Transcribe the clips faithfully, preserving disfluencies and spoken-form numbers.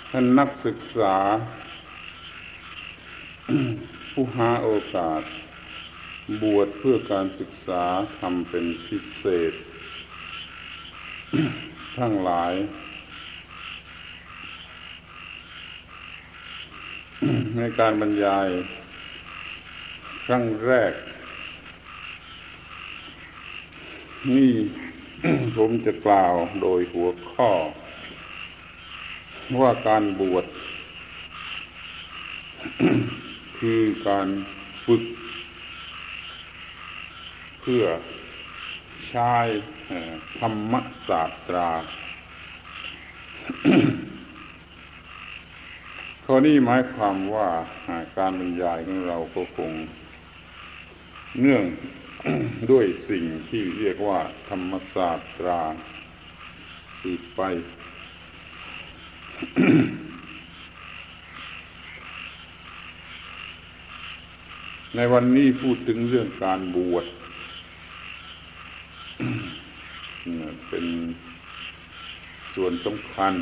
ท่านนักศึกษาผู้หาโอกาสบวชเพื่อการศึกษาทำเป็นพิเศษทั้งหลายในการบรรยายครั้งแรกนี่ ผมจะกล่าวโดยหัวข้อว่าการบวช คือการฝึกเพื่อใช้ธรรมศาสตรา ข้อนี้หมายความว่าการบรรยายของเราก็คงเนื่อง ด้วยสิ่งที่เรียกว่าธรรมศาสตราสืบไป ในวันนี้พูดถึงเรื่องการบวช เป็นส่วนสำคัญ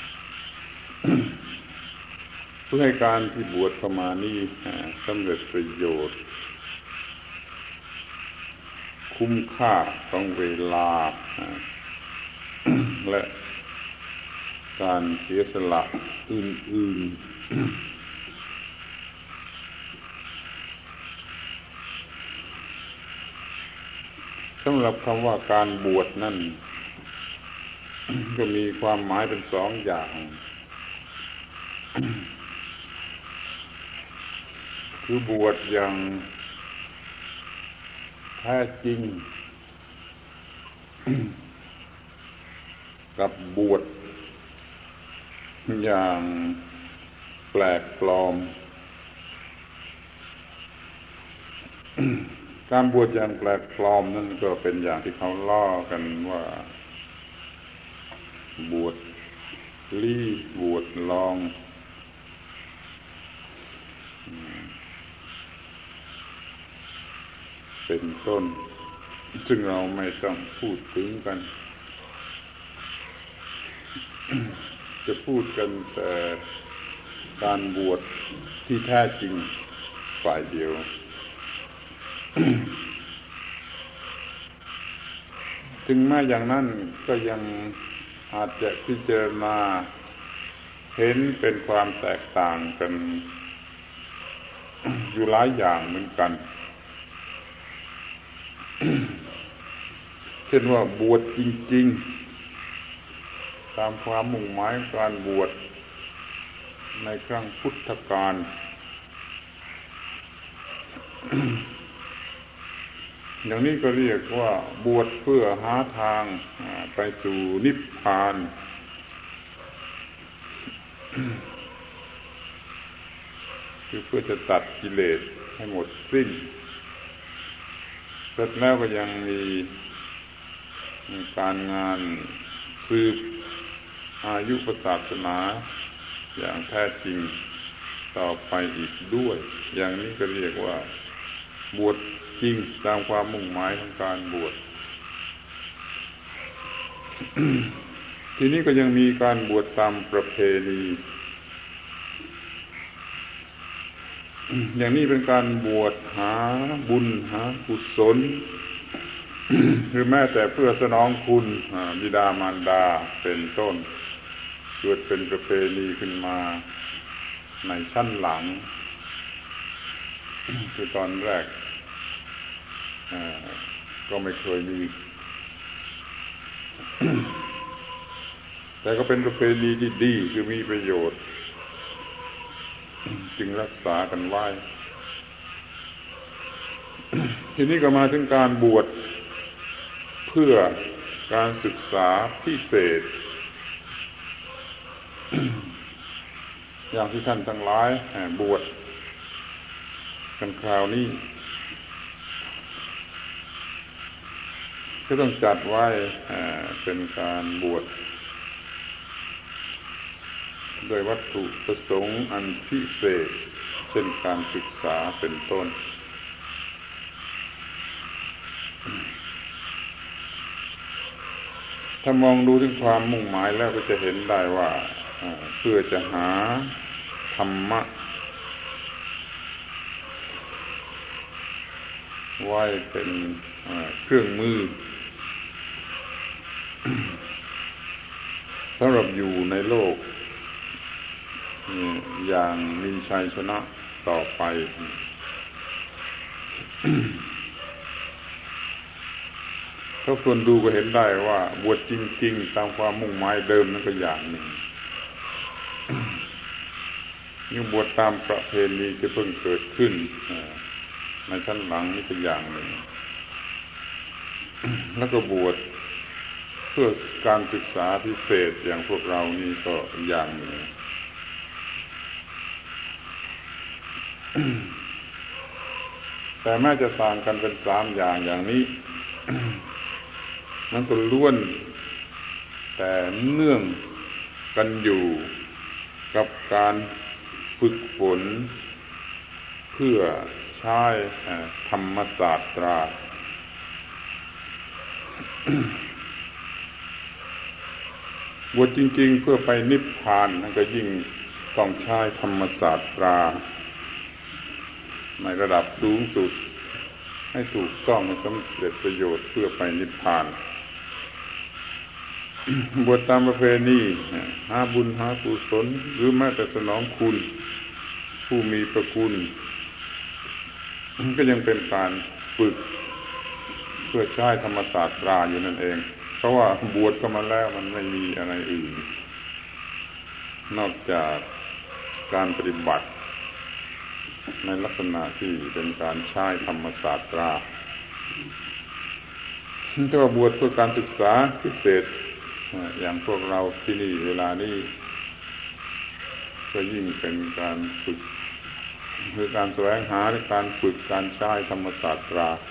เพื่อให้การที่บวชเข้ามานี้สำเร็จประโยชน์คุ้มค่าของเวลาและการเสียสละอื่นๆสำหรับคำว่าการบวชนั่น ก็มีความหมายเป็นสองอย่างคือบวชอย่างแท้จริง กับบวชอย่างแปลกปลอม การบวชอย่างแปลกปลอมนั่นก็เป็นอย่างที่เขาล้อกันว่าบวชลี้บวชลองเป็นต้นซึ่งเราไม่ต้องพูดถึงกัน จะพูดกันแต่การบวชที่แท้จริงฝ่ายเดียว ถึงแม้อย่างนั้นก็ยังอาจจะพิจารณาเห็นเป็นความแตกต่างกันอยู่หลายอย่างเหมือนกัน เช่นว่าบวชจริงๆตามความมุ่งหมายการบวชในครั้งพุทธกาล อย่างนี้ก็เรียกว่าบวชเพื่อหาทางไปสู่นิพพาน คือเพื่อจะตัดกิเลสให้หมดสิ้นเสร็จแล้วก็ยังมีการงานสืบอายุศาสนาอย่างแท้จริงต่อไปอีกด้วยอย่างนี้ก็เรียกว่าบวชจริงตามความมุ่งหมายของการบวช ทีนี้ก็ยังมีการบวชตามประเพณีอย่างนี้เป็นการบวชหาบุญหากุศล หรือแม้แต่เพื่อสนองคุณบิดามารดาเป็นต้นเกิดเป็นประเพณีขึ้นมาในชั้นหลัง คือตอนแรกก็ไม่เคยมี แต่ก็เป็นประเพณีที่ดีคือมีประโยชน์จึงรักษากันไว้ ทีนี้ก็มาถึงการบวชเพื่อการศึกษาพิเศษ อย่างที่ท่านทั้งหลายบวชกันคราวนี้ก็ต้องจัดไว้เป็นการบวชโดยวัตถุประสงค์อันพิเศษเช่นการศึกษาเป็นต้น ถ้ามองดูถึงความมุ่งหมายแล้วก็จะเห็นได้ว่าเพื่อจะหาธรรมะไว้เป็นเครื่องมือสำหรับอยู่ในโลกอย่างมีชัยชนะต่อไปถ้าคนดูก็เห็นได้ว่าบวชจริงๆตามความมุ่งหมายเดิมนั่นก็อย่างหนึ่งนี่บวชตามประเพณีที่เพิ่งเกิดขึ้นในชั้นหลังนี่เป็นอย่างหนึ่งแล้วก็บวชเพื่อการศึกษาพิเศษอย่างพวกเรานี่ก็อย่างหนึ่งแต่แม้จะต่างกันเป็นสามอย่างอย่างนี้มันก็ล้วนแต่เนื่องกันอยู่กับการฝึกฝนเพื่อใช้ธรรมศาสตราบวชจริงๆเพื่อไปนิพพานนั่นก็ยิ่งต้องใช้ธรรมศาสตราในระดับสูงสุดให้ถูกต้องให้สำเร็จประโยชน์เพื่อไปนิพพานบวชตามประเพณีหาบุญหากุศลหรือแม้แต่สนองคุณผู้มีพระคุณก็ยังเป็นการฝึกเพื่อใช้ธรรมศาสตราอยู่นั่นเองเพราะว่าบวชก็มาแล้วมันไม่มีอะไรอื่นนอกจากการปฏิบัติในลักษณะที่เป็นการใช้ธรรมศาสตราถ้าว่าบวชเพื่อการศึกษาพิเศษอย่างพวกเราที่นี่เวลานี้ก็ยิ่งเป็นการฝึกคือการแสวงหาในการฝึกการใช้ธรรมศาสตรา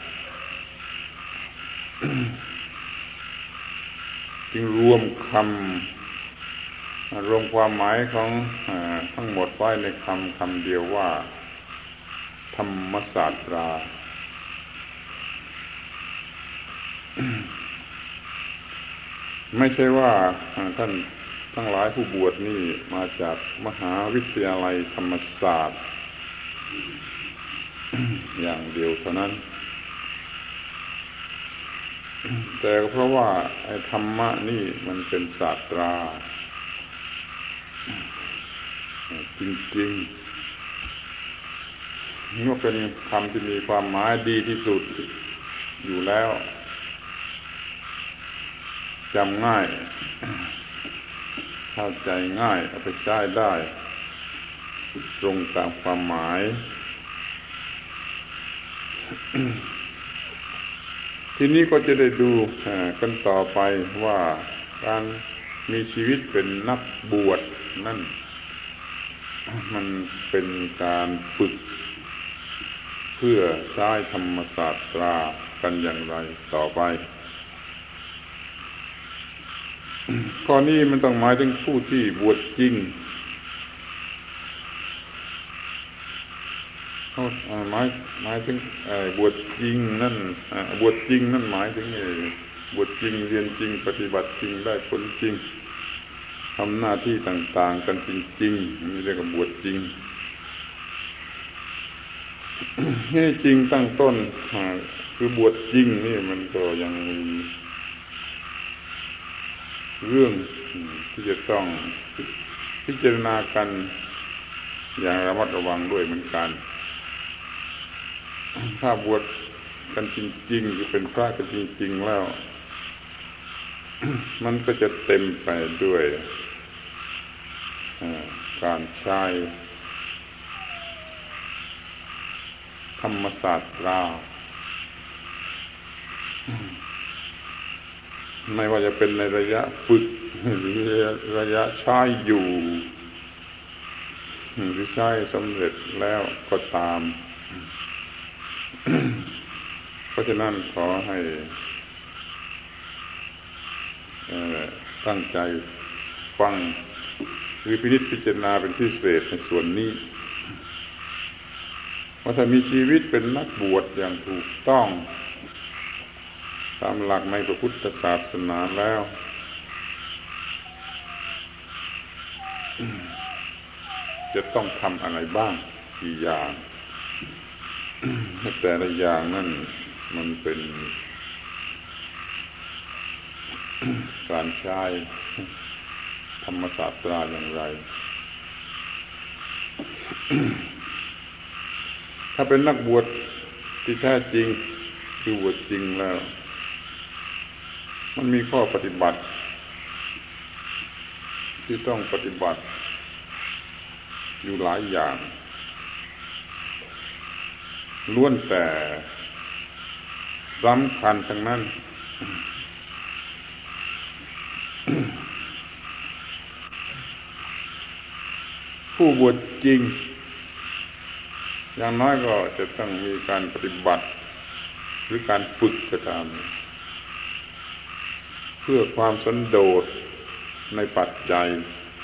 จึงรวมคำรวมความหมายของทั้งหมดไว้ในคำคำเดียวว่าธรรมศาสตราไม่ใช่ว่าท่านทั้งหลายผู้บวชนี่มาจากมหาวิทยาลัยธรรมศาสตร์อย่างเดียวเท่านั้นแต่เพราะว่าไอ้ธรรมะนี่มันเป็นศาสตราจริงๆนี่ก็เป็นคำที่มีความหมายดีที่สุดอยู่แล้วจำง่ายเข้าใจง่ายเอาไปใช้ได้ตรงตามความหมายทีนี้ก็จะได้ดูกันต่อไปว่าการมีชีวิตเป็นนักบวชนั่นมันเป็นการฝึกเพื่อใช้ธรรมศาสตรากันอย่างไรต่อไปข้อนี้มันต้องหมายถึงผู้ที่บวชจริงหมายหมายถึงบวชจริงนั่นบวชจริงนั่นหมายถึงบวชจริงเรียนจริงปฏิบัติจริงได้ผลจริงทำหน้าที่ต่างๆกันจริงๆนี่เรียกว่าบวชจริงให้จริงตั้งต้นคือบวชจริงนี่มันก็ยังมีเรื่องที่จะต้องพิจารณากันอย่างระมัดระวังด้วยเหมือนกันถ้าบวชกันจริงๆคือเป็นพระกันจริงๆแล้วมันก็จะเต็มไปด้วยการใช้ธรรมศาสตราไม่ว่าจะเป็นในระยะฝึกหรือระยะใช้อยู่หรือใช้สำเร็จแล้วก็ตามเพราะฉะนั้นขอให้ตั้งใจฟังหรือพินิจพิจารณาเป็นพิเศษในส่วนนี้ว่าถ้ามีชีวิตเป็นนักบวชอย่างถูกต้องตามหลักในพระพุทธศาสนาแล้วจะต้องทำอะไรบ้างกี่อย่างแต่ละอย่างนั่นมันเป็นการใช้ธรรมศาสตราอย่างไร ถ้าเป็นนักบวชที่แท้จริงคือบวชจริงแล้วมันมีข้อปฏิบัติที่ต้องปฏิบัติอยู่หลายอย่างล้วนแต่สำคัญทั้งนั้น ผู้บวชจริงอย่างน้อยก็จะต้องมีการปฏิบัติหรือการฝึกก็ตามเพื่อความสันโดษในปัจจัย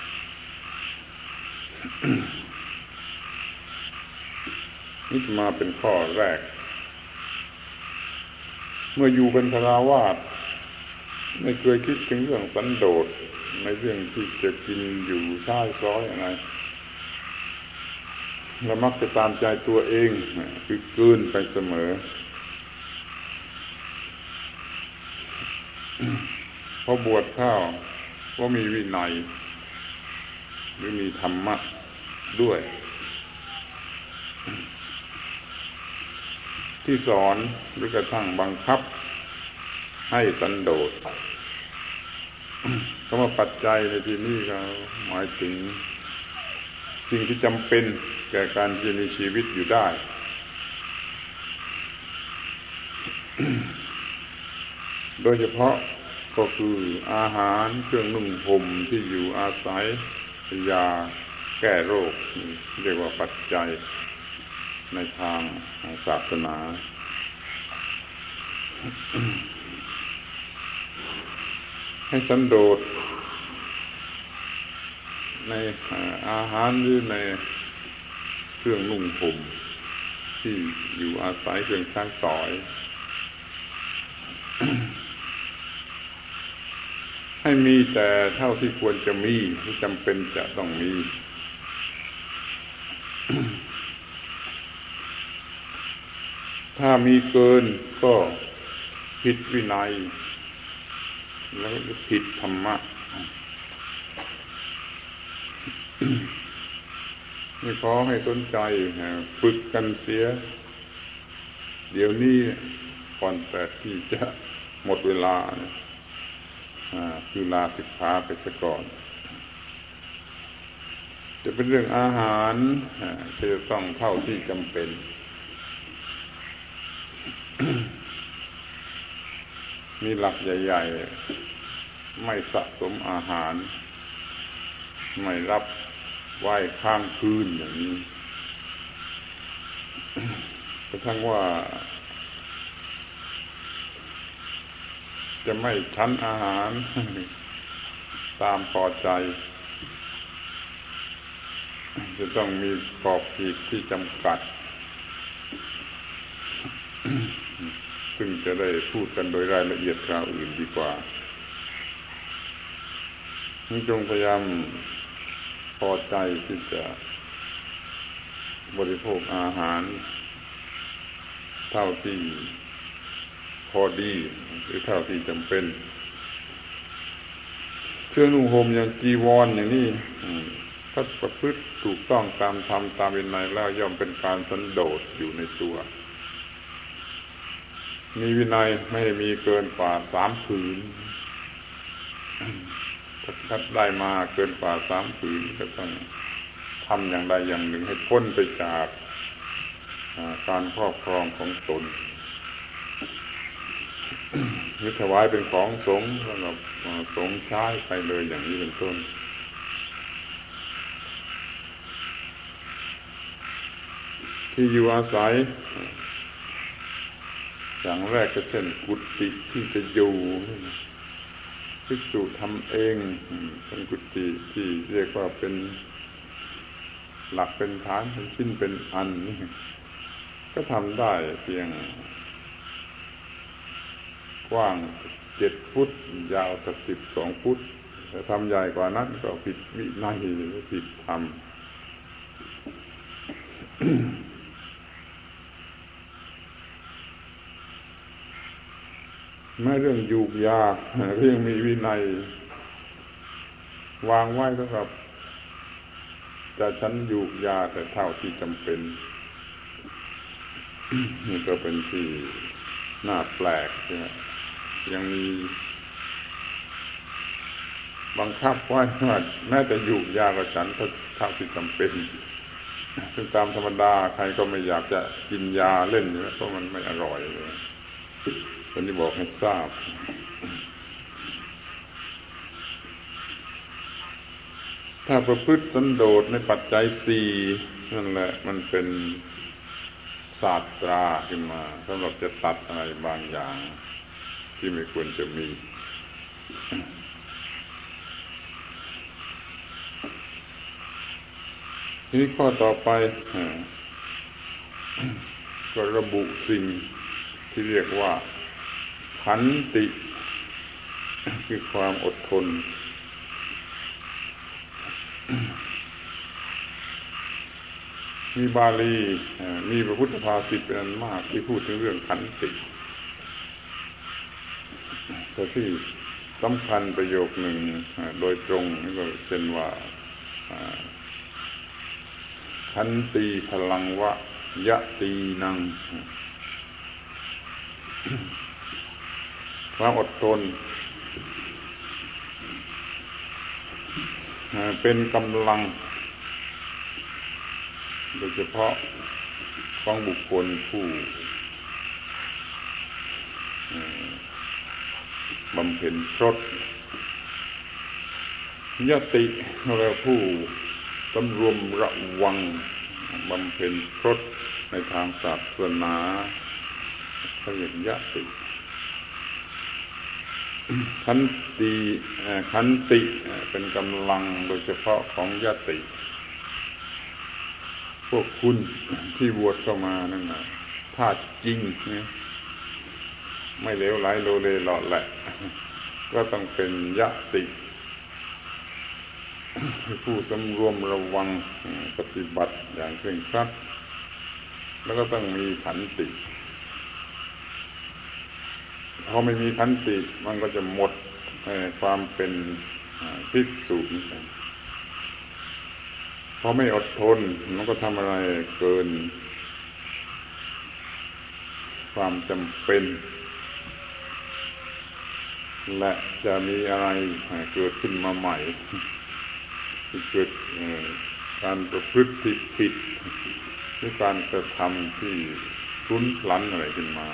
นี่มาเป็นข้อแรกเมื่ออยู่เป็นฆราวาสไม่เคยคิดถึงเรื่องสันโดษในเรื่องที่จะกินอยู่ใช้สอยอะไรและมักจะตามใจตัวเองคือเกินไปเสมอพอบวชเข้าก็มีวินัยหรือมีธรรมะด้วยที่สอนหรือกระทั่งบังคับให้สันโดษคำว่าปัจจัยในที่นี้ก็หมายถึงสิ่งที่จำเป็นแก่การที่มีชีวิตอยู่ได้ โดยเฉพาะก็คืออาหารเครื่องนุ่งห่มที่อยู่อาศัยยาแก้โรคเรียกว่าปัจจัยในทางศาสนา ให้สันโดษในอาหารหรือในเครื่องนุ่งห่มที่อยู่อาศัยเครื่องใช้สอย ให้มีแต่เท่าที่ควรจะมีที่จำเป็นจะต้องมี ถ้ามีเกินก็ผิดวินัยแล้วก็ผิดธรรมะ ไม่ขอให้สนใจฝึกกันเสียเดี๋ยวนี้ก่อนแต่ที่จะหมดเวลาคือลาสิกขาไปซะก่อนจะเป็นเรื่องอาหารที่จะต้องเท่าที่จำเป็น มีหลักใหญ่ๆไม่สะสมอาหารไม่รับไหว้ข้างคืนอย่างนี้กระทั่งว่าจะไม่ชั้นอาหารตามพอใจจะต้องมีขอบเขตที่จำกัดซึ่งจะได้พูดกันโดยรายละเอียดคราวอื่นดีกว่าจงพยายามพอใจที่จะบริโภคอาหารเท่าที่พอดีหรือเท่าที่จำเป็นเครื่องนุ่งห่มอย่างจีวรอย่างนี้ถ้าประพฤติถูกต้องตามธรรมตามวินัยแล้วย่อมเป็นการสันโดษอยู่ในตัวมีวินัยไม่ให้มีเกินกว่าสามผืนถ้าได้มาเกินกว่าสามผืนก็ต้องทำอย่างใดอย่างหนึ่งให้พ้นไปจากการครอบครองของตนยึดถวายเป็นของสงฆ์สำหรับสงฆ์ใช้ไปเลยอย่างนี้เป็นต้นที่อยู่อาศัยอย่างแรกก็เช่นกุฏิที่จะอยู่ภิกษุทำเองเป็นกุฏิที่เรียกว่าเป็นหลักเป็นฐานเป็นชิ้นเป็นอันนี่ก็ทำได้เพียงกว้างเจ็ดฟุตยาวสักสิบสองฟุตแต่ทำใหญ่กว่านั้นก็ผิดวินัยหรือผิดธรรม แม้เรื่องยูกยาเรื่องมีวินัยวางไว้ก็ครับจะฉันยูกยาแต่เท่าที่จำเป็นนี่ก็เป็นที่น่าแปลกนะยังมีบังคับไว้ว่าแม้แต่ยูกยาก็ฉันเท่าที่จำเป็นซึ่งตามธรรมดาใครก็ไม่อยากจะกินยาเล่นอยู่แล้วเพราะมันไม่อร่อยเลยคนที่บอกให้ทราบถ้าประพฤติสันโดษในปัจจัยสี่นั่นแหละมันเป็นศาสตราขึ้นมาสำหรับจะตัดอะไรบางอย่างที่ไม่ควรจะมีทีนี้ข้อต่อไปก็ระบุสิ่งที่เรียกว่าขันติคือความอดทนมีบาลีมีพระพุทธภาษิตเป็นอันมากที่พูดถึงเรื่องขันติแต่ที่สำคัญประโยคหนึ่งโดยตรงนี่ก็เช่นว่าขันติพลังวะยะตีนังความอดทนเป็นกำลังโดยเฉพาะของบุคคลผู้บำเพ็ญพรตยติเราผู้สำรวมระวังบำเพ็ญพรตในทางศาสนาเขาเรียกยติขันติขันติเป็นกำลังโดยเฉพาะของยติพวกคุณที่บวชเข้ามานั่นน่ะถ้าจริงนะไม่เลวไหลโลเลหลอดแหละก็ต้องเป็นยติผู้สำรวมระวังปฏิบัติอย่างเคร่งครัดแล้วก็ต้องมีขันติพอไม่มีขันติมันก็จะหมดความเป็นภิกษุพอไม่อดทนมันก็ทำอะไรเกินความจำเป็นและจะมีอะไรเกิดขึ้นมาใหม่ที่เกิดการประพฤติที่ผิดหรือการกระทำที่พลุ้นพลั้นอะไรขึ้นมา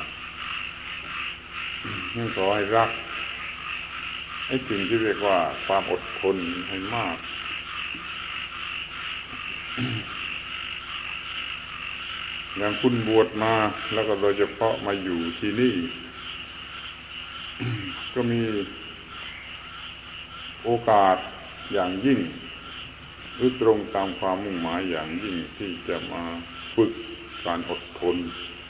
นั่นขอให้รักไอ้สิ่งที่เรียกว่าความอดทนให้มากอย่างคุณบวชมาแล้วก็โดยเฉพาะมาอยู่ที่นี่ก็มีโอกาสอย่างยิ่งหรือตรงตามความมุ่งหมายอย่างยิ่งที่จะมาฝึกการอดทน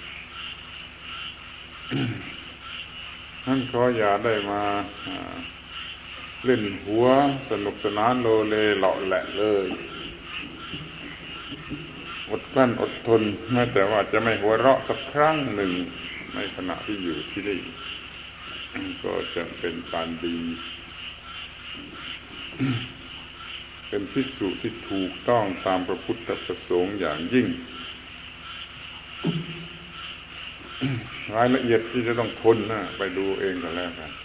ท่านขออย่าได้มาเล่นหัวสนุกสนานโลเลเหลาะแหละเลยอดกลั้นอดทนแม้แต่ว่าจะไม่หัวเราะสักครั้งหนึ่งในขณะที่อยู่ที่นี่ก็จะเป็นการดีเป็นภิกษุที่ถูกต้องตามพระพุทธประสงค์อย่างยิ่งรายละเอียดที่จะต้องทนนะไปดูเองกันแล้วกัน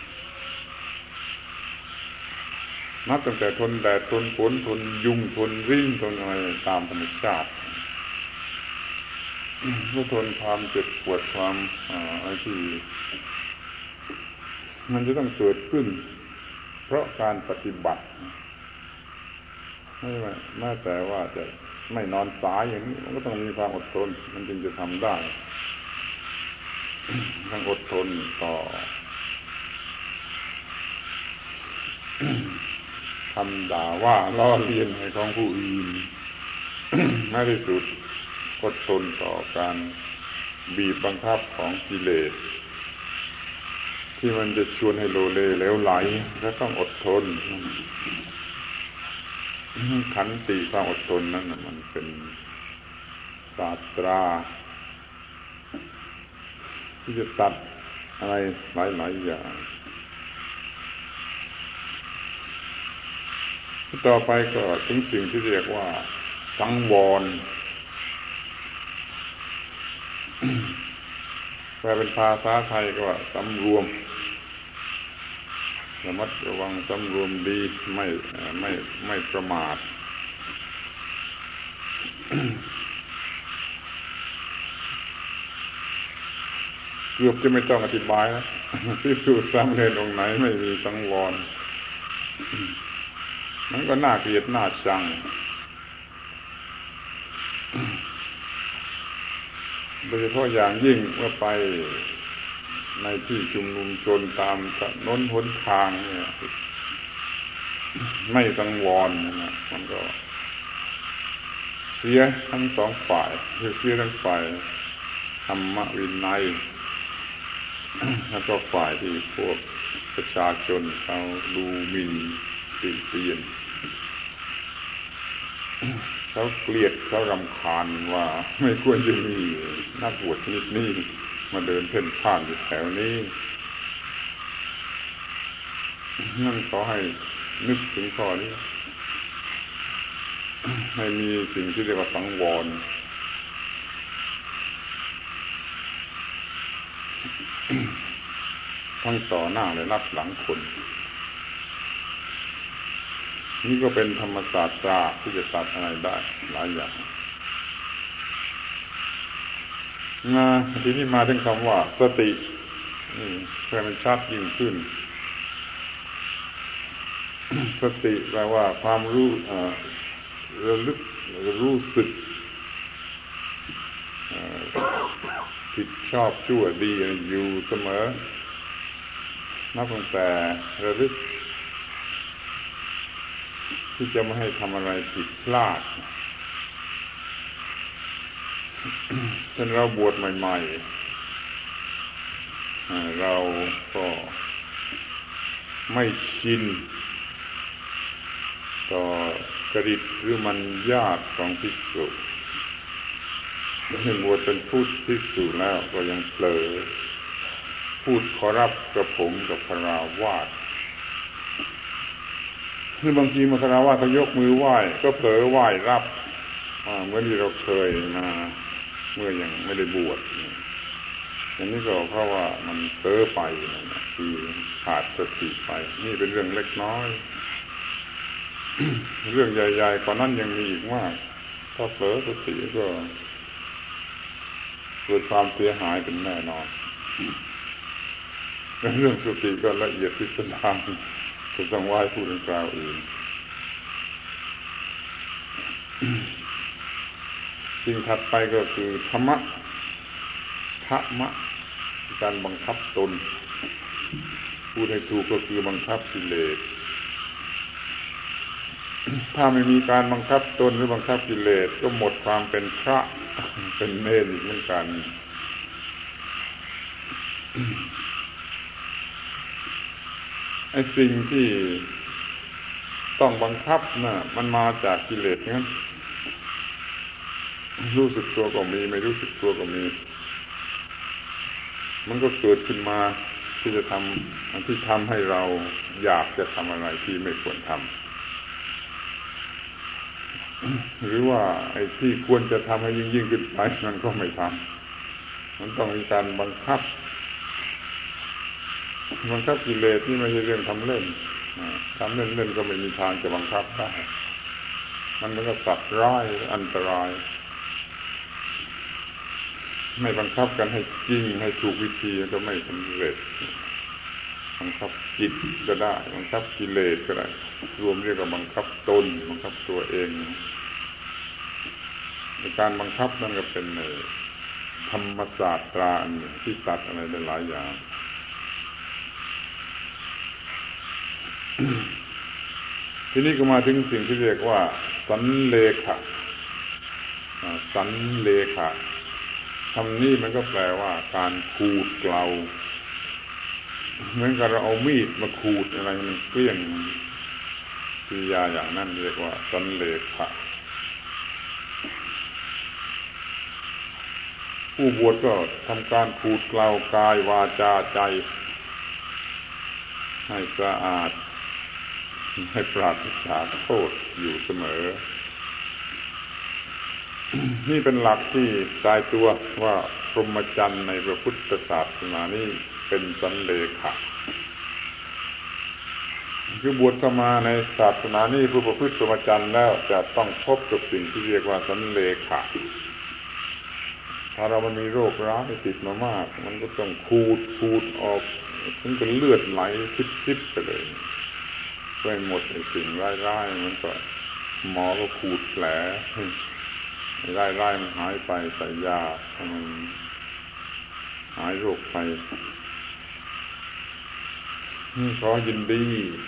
นับตั้งแต่ทนแดดทนฝนทนยุงทนริ่งทนอะไรตามธรรมชาติก็ทนความเจ็บปวดความอะไรที่มันจะต้องเกิดขึ้นเพราะการปฏิบัติไม่แม้แต่ว่าจะไม่นอนสายอย่างนี้มันก็ต้องมีความอดทนมันจึงจะทำได้ต้องอดทนต่อคำด่าว่าล้อเลียนในของผู้อื่นในที่สุดอดทนต่อการบีบบังคับของกิเลสที่มันจะชวนให้โลเลเหลวไหลก็ต้องอดทนขันติความอดทนนั้นมันเป็นศาสตราที่จะตัดอะไรหลายๆอย่างต่อไปก็ถึงสิ่งที่เรียกว่าสังวรแปลเป็นภาษาไทยก็ว่าสำรวมระมัดระวังสำรวมดีไม่ไม่ไม่ประมาทเกือบจะไม่ต้องอธิบายแล้วที่สูตรสามเณรองค์ไหนไม่มีสังวรมันก็น่าเกลียดน่าชังโดยเฉพาะอย่างยิ่งเมื่อไปในที่ชุมนุมชนตามถนนหนทางเนี่ยไม่สังวรนะมันก็เสียทั้งสองฝ่ายคือเสียทั้งฝ่ายธรรมวินัยแล้วก็ฝ่ายที่พวกประชาชนเขาดูหมิ่นติเตียนเขาเกลียดเขารำคาญว่าไม่ควรจะมีนักบวชชนิดนี้มาเดินเพ่นพ่านอยู่แถวนี้นั่นขอให้นึกถึงข้อนี้ให้มีสิ่งที่เรียกว่าสังวรทั้งต่อหน้าและรับหลังคนนี่ก็เป็นธรรมศาสตราที่จะตัดอะไรได้หลายอย่างนะทีนี้มาถึงคำว่าสตินี่เพื่อมันชัดยิ่งขึ้นสติแปลว่าความรู้ระลึกรู้สึกผิดชอบชั่วดีอยู่เสมอนับตั้งแต่ระลึกที่จะไม่ให้ทำอะไรผิดพลาดเช่นเราบวชใหม่ๆเราก็ไม่ชินต่อจริตหรือมันญาติของภิกษุเมื่อบวชเป็นผู้ภิกษุแล้วก็ยังเผลอพูดขอรับกระผมกับคฤหัสถ์คือบางทีมาคฤหัสถ์เขายกมือไหว้ก็เผลอไหว้รับเหมือนที่เราเคยมาเมื่อยังไม่ได้บวชอย่างนี้ก็เพราะว่ามันเผลอไปคือขาดสติไปนี่เป็นเรื่องเล็กน้อยเรื่องใหญ่ๆกว่านั้นยังมีอีกมากถ้าเผลอสติก็เกิดความเสียหายเป็นแน่นอนเรื่องสติก็ละเอียดพิสดารจะต้องไหว้ผู้ดังกล่าวอื่นสิ่งถัดไปก็คือธรรมะธรรมะการบังคับตนพูดให้ถูกก็คือบังคับกิเลสถ้าไม่มีการบังคับตนหรือบังคับกิเลสก็หมดความเป็นพระเป็นเณรอีกเหมือนกันไอ้สิ่งที่ต้องบังคับน่ะมันมาจากกิเลสงั้นรู้สึกตัวก็มีไม่รู้สึกตัวก็มีมันก็เกิดขึ้นมาที่จะทำที่ทำให้เราอยากจะทำอะไรที่ไม่ควรทำหรือว่าไอ้ที่ควรจะทำให้ยิ่งยิ่งขึ้นไปมันก็ไม่ทำมันต้องมีการบังคับบังคับกิเลสนี่ไม่ใช่เรื่องทำเล่นทำเล่นเล่นก็ไม่มีทางจะบังคับได้มันก็สัตว์ร้ายอันตรายไม่บังคับกันให้จริงให้ถูกวิธีก็ไม่สำเร็จบังคับจิตก็ได้บังคับกิเลสก็ได้รวมเรียกว่าบังคับตนบังคับตัวเองในการบังคับนั่นก็เป็นธรรมศาสตราอันหนึ่งที่ตัดอะไรได้หลายอย่างทีนี้ก็มาถึงสิ่งที่เรียกว่าสันเลขะสันเลขะคำนี้มันก็แปลว่าการขูดเกลาเหมือนกับเราเอามีดมาขูดอะไรมันเกลี้ยงกิริยาอย่างนั้นเรียกว่าสันเลขะผู้บวชก็ทำการขูดเกลากายวาจาใจให้สะอาดให้ปราศจากโทษอยู่เสมอ นี่เป็นหลักที่ตายตัวว่าพรหมจรรย์ในพระพุทธศาสนานี้เป็นสันเลขะคือบวชเข้ามาในศาสนานี้ผู้ประพฤติพรหมจรรย์แล้วจะต้องพบกับสิ่งที่เรียกว่าสันเลขะถ้าเรามันมีโรคร้ายติดมามากมันก็ต้องขูดขูดออกถึงจะเลือดไหลซิบๆไปเลยเพื่อให้หมดไอ้สิ่งร้ายๆมันก็หมอก็ขูดแผลร้ายๆมันหายไปใส่ยาให้มันหายโรคไปขอยินดี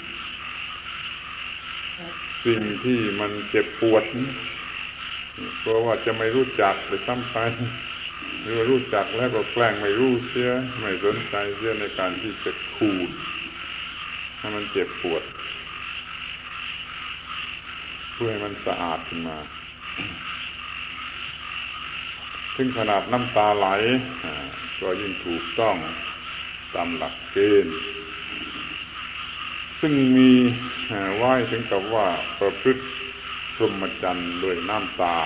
สิ่งที่มันเจ็บปวดเพราะว่าจะไม่รู้จักไปซ้ำไปหรือว่ารู้จักแล้วก็แกล้งไม่รู้เสียไม่สนใจเสียในการที่จะขูดให้มันเจ็บปวดเพื่อให้มันสะอาดขึ้นมาถึงขนาดน้ำตาไหลก็ยิ่งถูกต้องตามหลักเกณฑ์ซึ่งมีไว้ถึงกับว่าประพฤติพรหมจรรย์ด้วยน้ำตา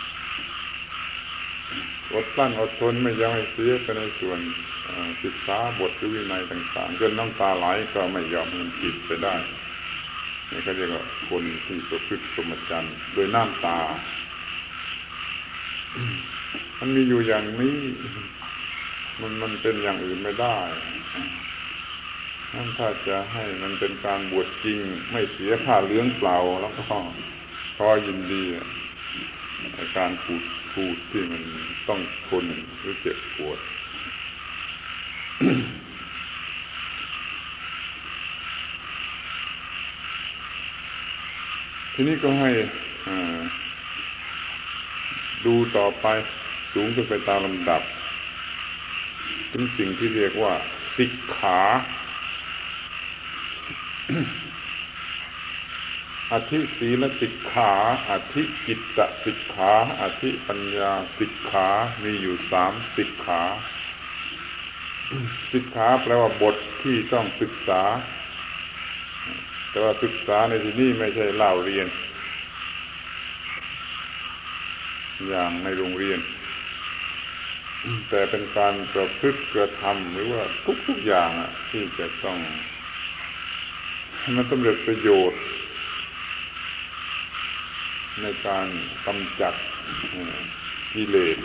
อดกลั้นอดทนไม่ยอมให้เสียไปในส่วนศึกษาบทวินัยต่างๆจนน้ำตาไหลก็ไม่ยอมให้มันผิดไปได้นี่เขาเรียกว่าคนที่ประพฤติพรหมจรรย์ด้วยน้ำตามันมีอยู่อย่างนี้มันมันเป็นอย่างอื่นไม่ได้นั่นถ้าจะให้มันเป็นการบวชจริงไม่เสียผ้าเหลืองเปล่าแล้วก็พอยินดีในการขูดขูดที่มันต้องทนหรือเจ็บปวด ทีนี้ก็ให้ดูต่อไปสูงขึ้นไปตามลำดับเป็นสิ่งที่เรียกว่าสิกขาอธิศีลสิกขาอธิจิตตสิกขาอธิปัญญาสิกขามีอยู่สามสิกขาสิกขาแปลว่าบทที่ต้องศึกษาแต่ว่าศึกษาในที่นี้ไม่ใช่เล่าเรียนอย่างในโรงเรียนแต่เป็นการประพฤติกระทำหรือว่าทุกๆอย่างที่จะต้องให้มันสำเร็จประโยชน์ในการกำจัดกิเลส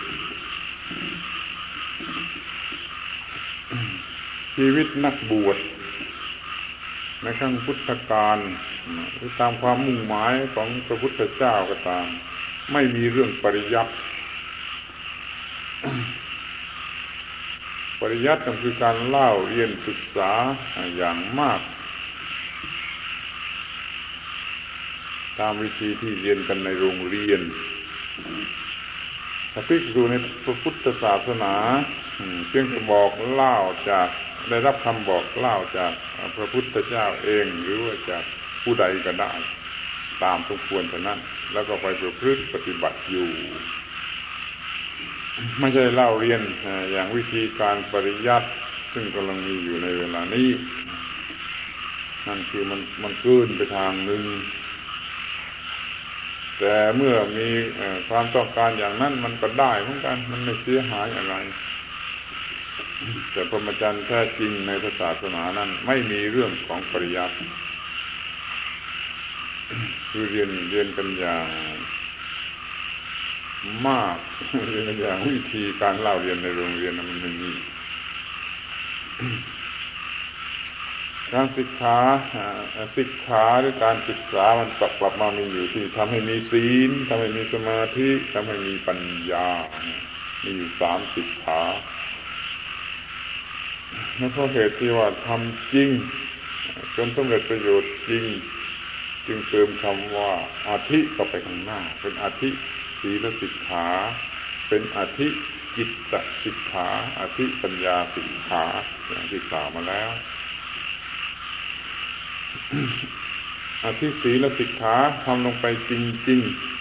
ชีวิตนักบวชในครั้งพุทธกาลหรือตามความมุ่งหมายของพระพุทธเจ้าก็ตามไม่มีเรื่องปริยัติปริยัติก็คือการเล่าเรียนศึกษาอย่างมากตามวิธีที่เรียนกันในโรงเรียนถ้าภิกษุในพระพุทธศาสนาเพียงแต่บอกเล่าจากได้รับคำบอกเล่าจากพระพุทธเจ้าเองหรือว่าจากผู้ใดก็ได้ตามสมควรเท่านั้นแล้วก็ไปประพฤติปฏิบัติอยู่ไม่ใช่เล่าเรียนอย่างวิธีการปริยัติซึ่งกำลังมีอยู่ในเวลานี้นั่นคือมันมันเกินไปทางหนึ่งแต่เมื่อมีความต้องการอย่างนั้นมันก็ได้เหมือนกันมันไม่เสียหายอะไรแต่พรหมจรรย์แท้จริงในศาสนานั้นไม่มีเรื่องของปริยัติคือเรียนเรียนกันอย่างมากเรียนกันอย่างวิธีการเล่าเรียนในโรงเรียนมันไม่มีการศึกษาศึกษาหรือการศึกษามันกลับมามีอยู่ที่ทำให้มีศีลทำให้มีสมาธิทำให้มีปัญญามีอยู่สามศึกษาและเพราะเหตุที่ว่าทำจริงจนสำเร็จประโยชน์จริงจึงเติมคำว่าอธิเข้าไปข้างหน้าเป็นอธิศีลสิกขาเป็นอธิจิตตสิกขาอธิปัญญาสิกขาอย่างที่กล่าวมาแล้วอธิศีลสิกขาทำลงไปจริง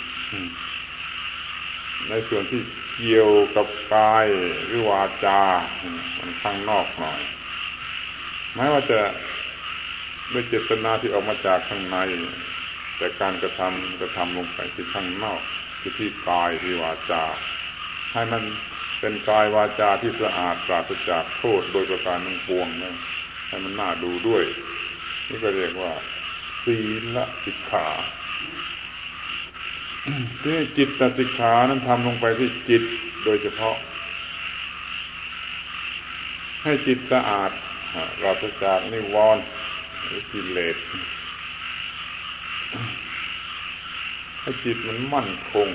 ๆในส่วนที่เกี่ยวกับกายหรือวาจามันข้างนอกหน่อยแม้ว่าจะด้วยเจตนาที่ออกมาจากข้างในแต่การกระทำกระทำลงไปที่ข้างนอกที่ที่กายที่วาจาให้มันเป็นกายวาจาที่สะอาดปราศจากโทษโดยประการทั้งปวงนะให้มันน่าดูด้วยนี่ก็เรียกว่าศีลสิกขาที่จิตสิกขานั้นทำลงไปที่จิตโดยเฉพาะให้จิตสะอาดปราศจากนิวรณ์หรือกิเลสให้จิตมันมั่นคง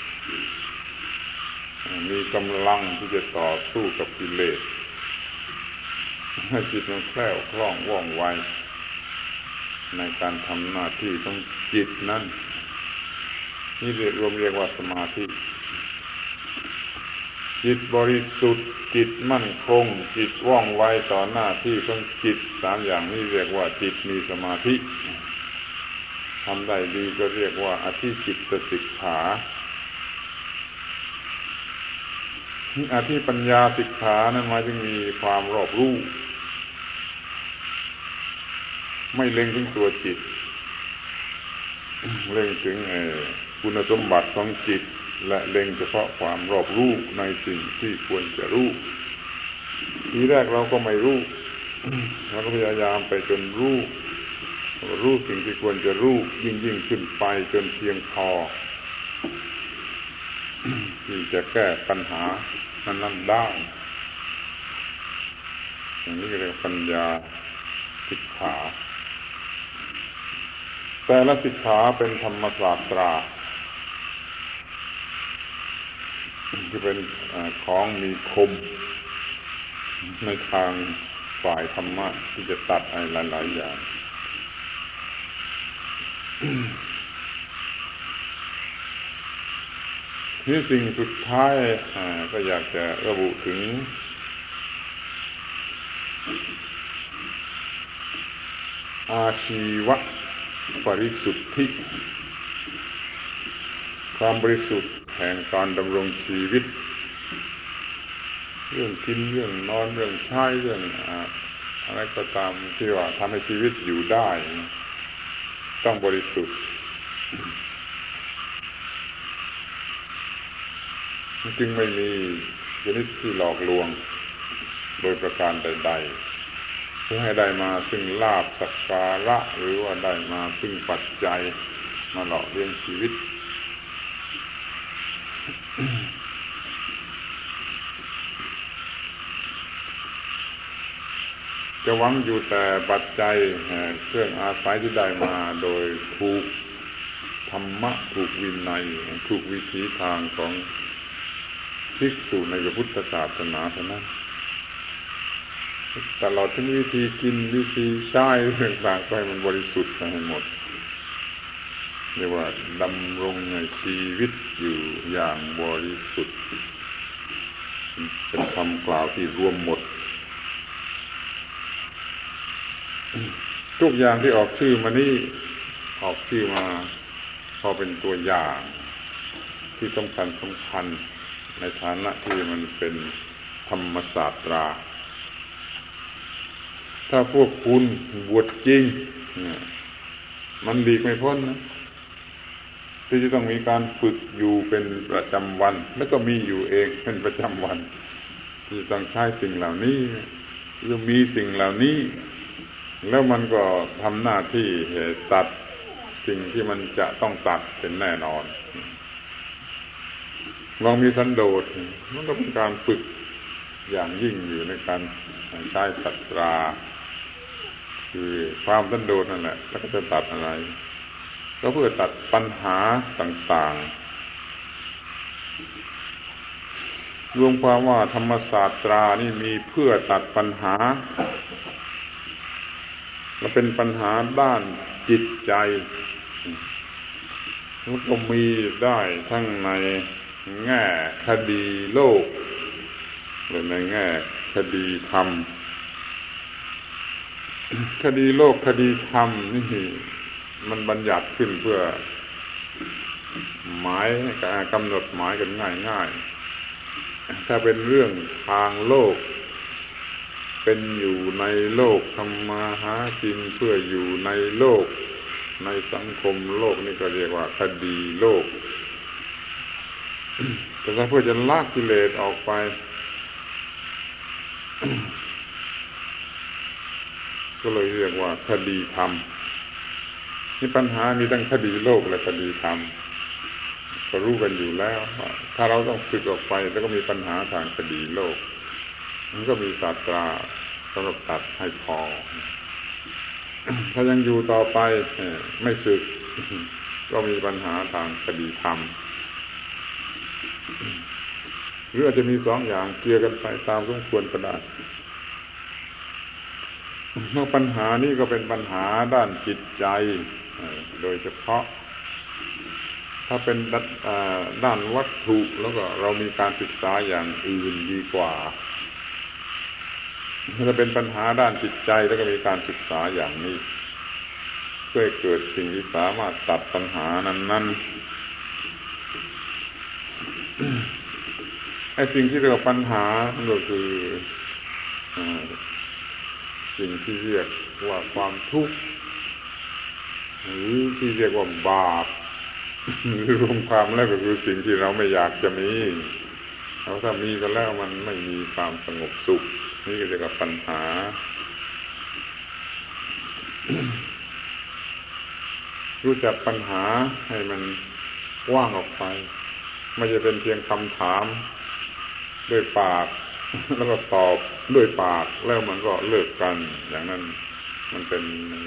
มีกำลังที่จะต่อสู้กับกิเลสให้จิตมันแคล่วคล่องว่องไวในการทำหน้าที่ของจิตนั้นนี่เรียกรวมเรียกว่าสมาธิจิตบริสุทธิ์จิตมั่นคงจิตว่องไวต่อหน้าที่ของจิตสามอย่างนี้เรียกว่าจิตมีสมาธิทำได้ดีก็เรียกว่าอธิจิตสิกขาอธิปัญญาสิกขานั้นหมายถึงมีความรอบรู้ไม่เล็งถึงตัวจิตเล็งถึงคุณสมบัติของจิตและเล็งเฉพาะความรอบรู้ในสิ่งที่ควรจะรู้ทีแรกเราก็ไม่รู้เราก็พยายามไปจนรู้รู้สิ่งที่ควรจะรู้ยิ่งยิ่งขึ้นไปจนเพียงพอที่จะแก้ปัญหานั้นๆได้อย่างนี้เรียกปัญญาสิกขาแต่ละสิกขาเป็นธรรมศาสตราที่เป็นของมีคมในทางฝ่ายธรรมะที่จะตัดอะไรหลายๆอย่างที่สิ่งสุดท้ายก็อยากจะระบุถึงอาชีวะปริสุทธิความบริสุทธิ์แห่งการดำรงชีวิตเรื่องกินเรื่องนอนเรื่องใช้เรื่องอะไรก็ตามที่ว่าทำให้ชีวิตอยู่ได้ต้องบริสุทธิ์จึงไม่มีชนิดที่หลอกลวงโดยประการใดๆเพื่อให้ได้มาซึ่งลาภสักการะหรือว่าได้มาซึ่งปัจจัยมาหล่อเลี้ยงชีวิตจะหวังอยู่แต่ปัจจัยเครื่องอาศัยที่ได้มาโดยถูกธรรมะถูกวินัยถูกวิถีทางของภิกษุในพระพุทธศาสนาเท่านั้นตลอดถึงวิธีกินวิธีใช้เรื่องต่างๆก็ให้มันบริสุทธิ์ให้หมดเรียกว่าดำรงในชีวิตอยู่อย่างบริสุทธิ์เป็นคำกล่าวที่รวมหมดทุกอย่างที่ออกชื่อมานี่ออกชื่อมาพอเป็นตัวอย่างที่สำคัญสำคัญในฐานะที่มันเป็นธรรมศาสตราถ้าพวกคุณบวชจริงมันหลีกไม่พ้นนะที่จะต้องมีการฝึกอยู่เป็นประจำวันแล้วก็มีอยู่เองเป็นประจำวันที่ต้องใช้สิ่งเหล่านี้หรือมีสิ่งเหล่านี้แล้วมันก็ทำหน้าที่ตัดสิ่งที่มันจะต้องตัดเป็นแน่นอนลองมีสันโดษมันก็เป็นการฝึกอย่างยิ่งอยู่ในการใช้ศรัทธาคือความสันโดษนั่นแหละแล้วก็จะตัดอะไรก็เพื่อตัดปัญหาต่างๆรวมความว่าธรรมศาสตรานี่มีเพื่อตัดปัญหาและเป็นปัญหาด้านจิตใจมันก็มีได้ทั้งในแง่คดีโลกและในแง่คดีธรรมคดีโลกคดีธรรมนี่มันบัญญัติขึ้นเพื่อหมายกำหนดหมายกันง่ายๆถ้าเป็นเรื่องทางโลกเป็นอยู่ในโลกทำมาหากินเพื่ออยู่ในโลกในสังคมโลกนี่ก็เรียกว่าคดีโลกแต่ถ้าเพื่อจะละกิเลสออกไปก็เลยเรียกว่าคดีธรรมนี่ปัญหามีทั้งคดีโลกและคดีธรรมก็รู้กันอยู่แล้วว่าถ้าเราต้องสึกออกไปแล้วก็มีปัญหาทางคดีโลกมันก็มีศาสตราสำหรับตัดให้พอถ้ายังอยู่ต่อไปไม่สึกก็มีปัญหาทางคดีธรรมหรืออาจจะมีสองอย่างเกี่ยวกันไปตามสมควรก็ได้เมื่อปัญหานี้ก็เป็นปัญหาด้านจิตใจโดยเฉพาะถ้าเป็นด้านวัตถุแล้วก็เรามีการศึกษาอย่างอื่นดีกว่าถ้าเป็นปัญหาด้านจิตใจแล้วก็มีการศึกษาอย่างนี้เพื่อเกิดสิ่งที่สามารถตัดปัญหานั้นๆไอ้สิ่งที่เรียกว่าปัญหาก็คือสิ่งที่เรียกว่าความทุกข์หรือที่เรียกว่าบาปรวมความแล้วก็คือสิ่งที่เราไม่อยากจะมีเอาถ้ามีก็แล้วมันไม่มีความสงบสุขนี่ก็เรียกว่าปัญหารู้จักปัญหาให้มันกว้างออกไปไม่จะเป็นเพียงคำถามด้วยปากแล้วก็ตอบด้วยปากแล้วมันก็เลิกกันอย่างนั้นมันเป็น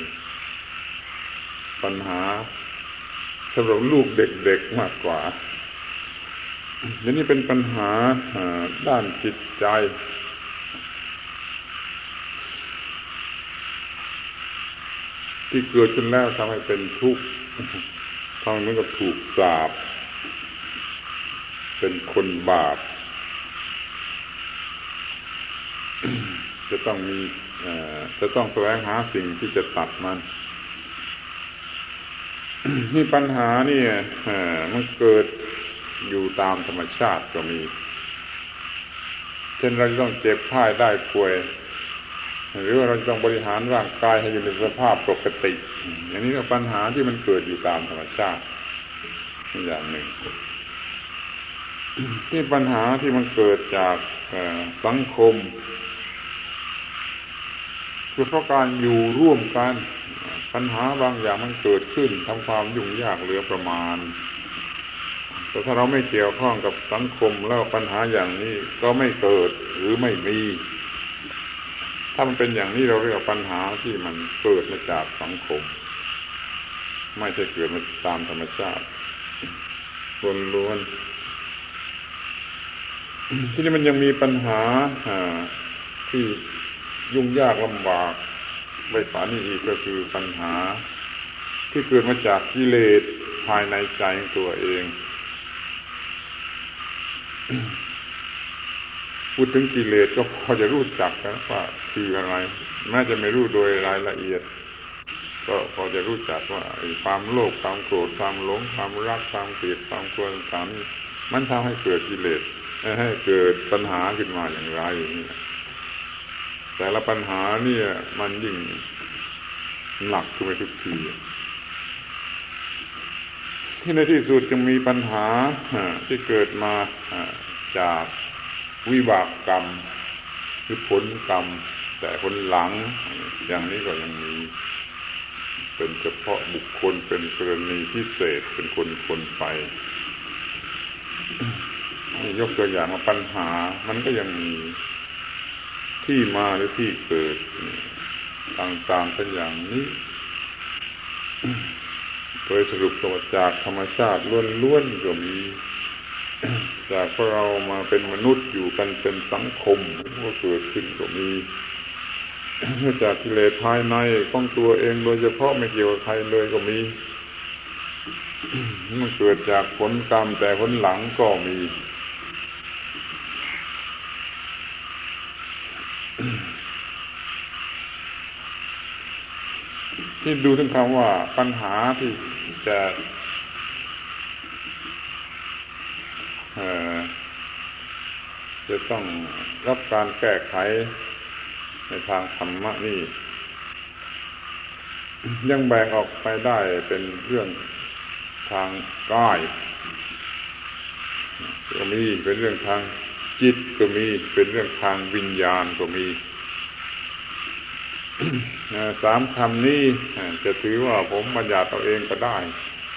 ปัญหาสำหรับลูกเด็กๆมากกว่าอย่างนี้เป็นปัญหาด้านจิตใจที่เกิดขึ้นแล้วทำให้เป็นทุกข์ทำเหมือนกับถูกสาปเป็นคนบาปจะต้องมีจะต้องแสวงหาสิ่งที่จะตัดมันนี่ปัญหานี่มันเกิดอยู่ตามธรรมชาติก็มีเช่นเราต้องเจ็บไข้ได้ป่วยหรือว่าเราต้องบริหารร่างกายให้อยู่ในสภาพปกติอย่างนี้ก็ปัญหาที่มันเกิดอยู่ตามธรรมชาติอย่างหนึ่งที่ปัญหาที่มันเกิดจากสังคมคือเพราะการอยู่ร่วมกันปัญหาบางอย่างมันเกิดขึ้นทำความยุ่งยากเหลือประมาณแต่ถ้าเราไม่เกี่ยวข้องกับสังคมแล้วปัญหาอย่างนี้ก็ไม่เกิดหรือไม่มีถ้ามันเป็นอย่างนี้เราเรียกว่าปัญหาที่มันเกิดมาจากสังคมไม่ใช่เกิดมาตามธรรมชาติล้วนๆที่นี่มันยังมีปัญหาที่ยุ่งยากลำบากไปกว่านี้อีกก็คือปัญหาที่เกิดมาจากกิเลสภายในใจของตัวเองพูดถึงกิเลสก็พอจะรู้จักนะว่าคืออะไรแม้จะไม่รู้โดยรายละเอียดก็พอจะรู้จักว่าความโลภความโกรธความหลงความรักความเกลียดความกลัวต่างๆมันทำให้เกิดกิเลสให้เกิดปัญหาขึ้นมาอย่างไรนี่แต่ละปัญหาเนี่ยมันยิ่งหนักขึ้นไปทุกทีที่ในที่สุดจึงมีปัญหาที่เกิดมาจากวิบากกรรมคือผลกรรมแต่ผลหลังอย่างนี้ก็ยังมีเป็นเฉพาะบุคคลเป็นกรณีพิเศษเป็นคนคนไปนี่ยกตัวอย่างว่าปัญหามันก็ยังมีที่มาหรือที่เกิดต่างๆเป็นอย่างนี้โดยสรุปตัวจากธรรมชาติล้วนๆก็มีจากพวกเรามาเป็นมนุษย์อยู่กันเป็นสังคมก็เกิดขึ้นก็มีจากกิเลสภายในของตัวเองโดยเฉพาะไม่เกี่ยวกับใครเลยก็มีมันเกิดจากผลกรรมแต่ผลหลังก็มีที่ดูถึงคำว่าปัญหาที่จะเอ่อจะต้องรับการแก้ไขในทางธรรมะนี่ยังแบ่งออกไปได้เป็นเรื่องทางกายก็มีเป็นเรื่องทางจิตก็มีเป็นเรื่องทางวิญญาณก็มีสามคำนี้จะถือว่าผมบัญญัติเอาเองก็ได้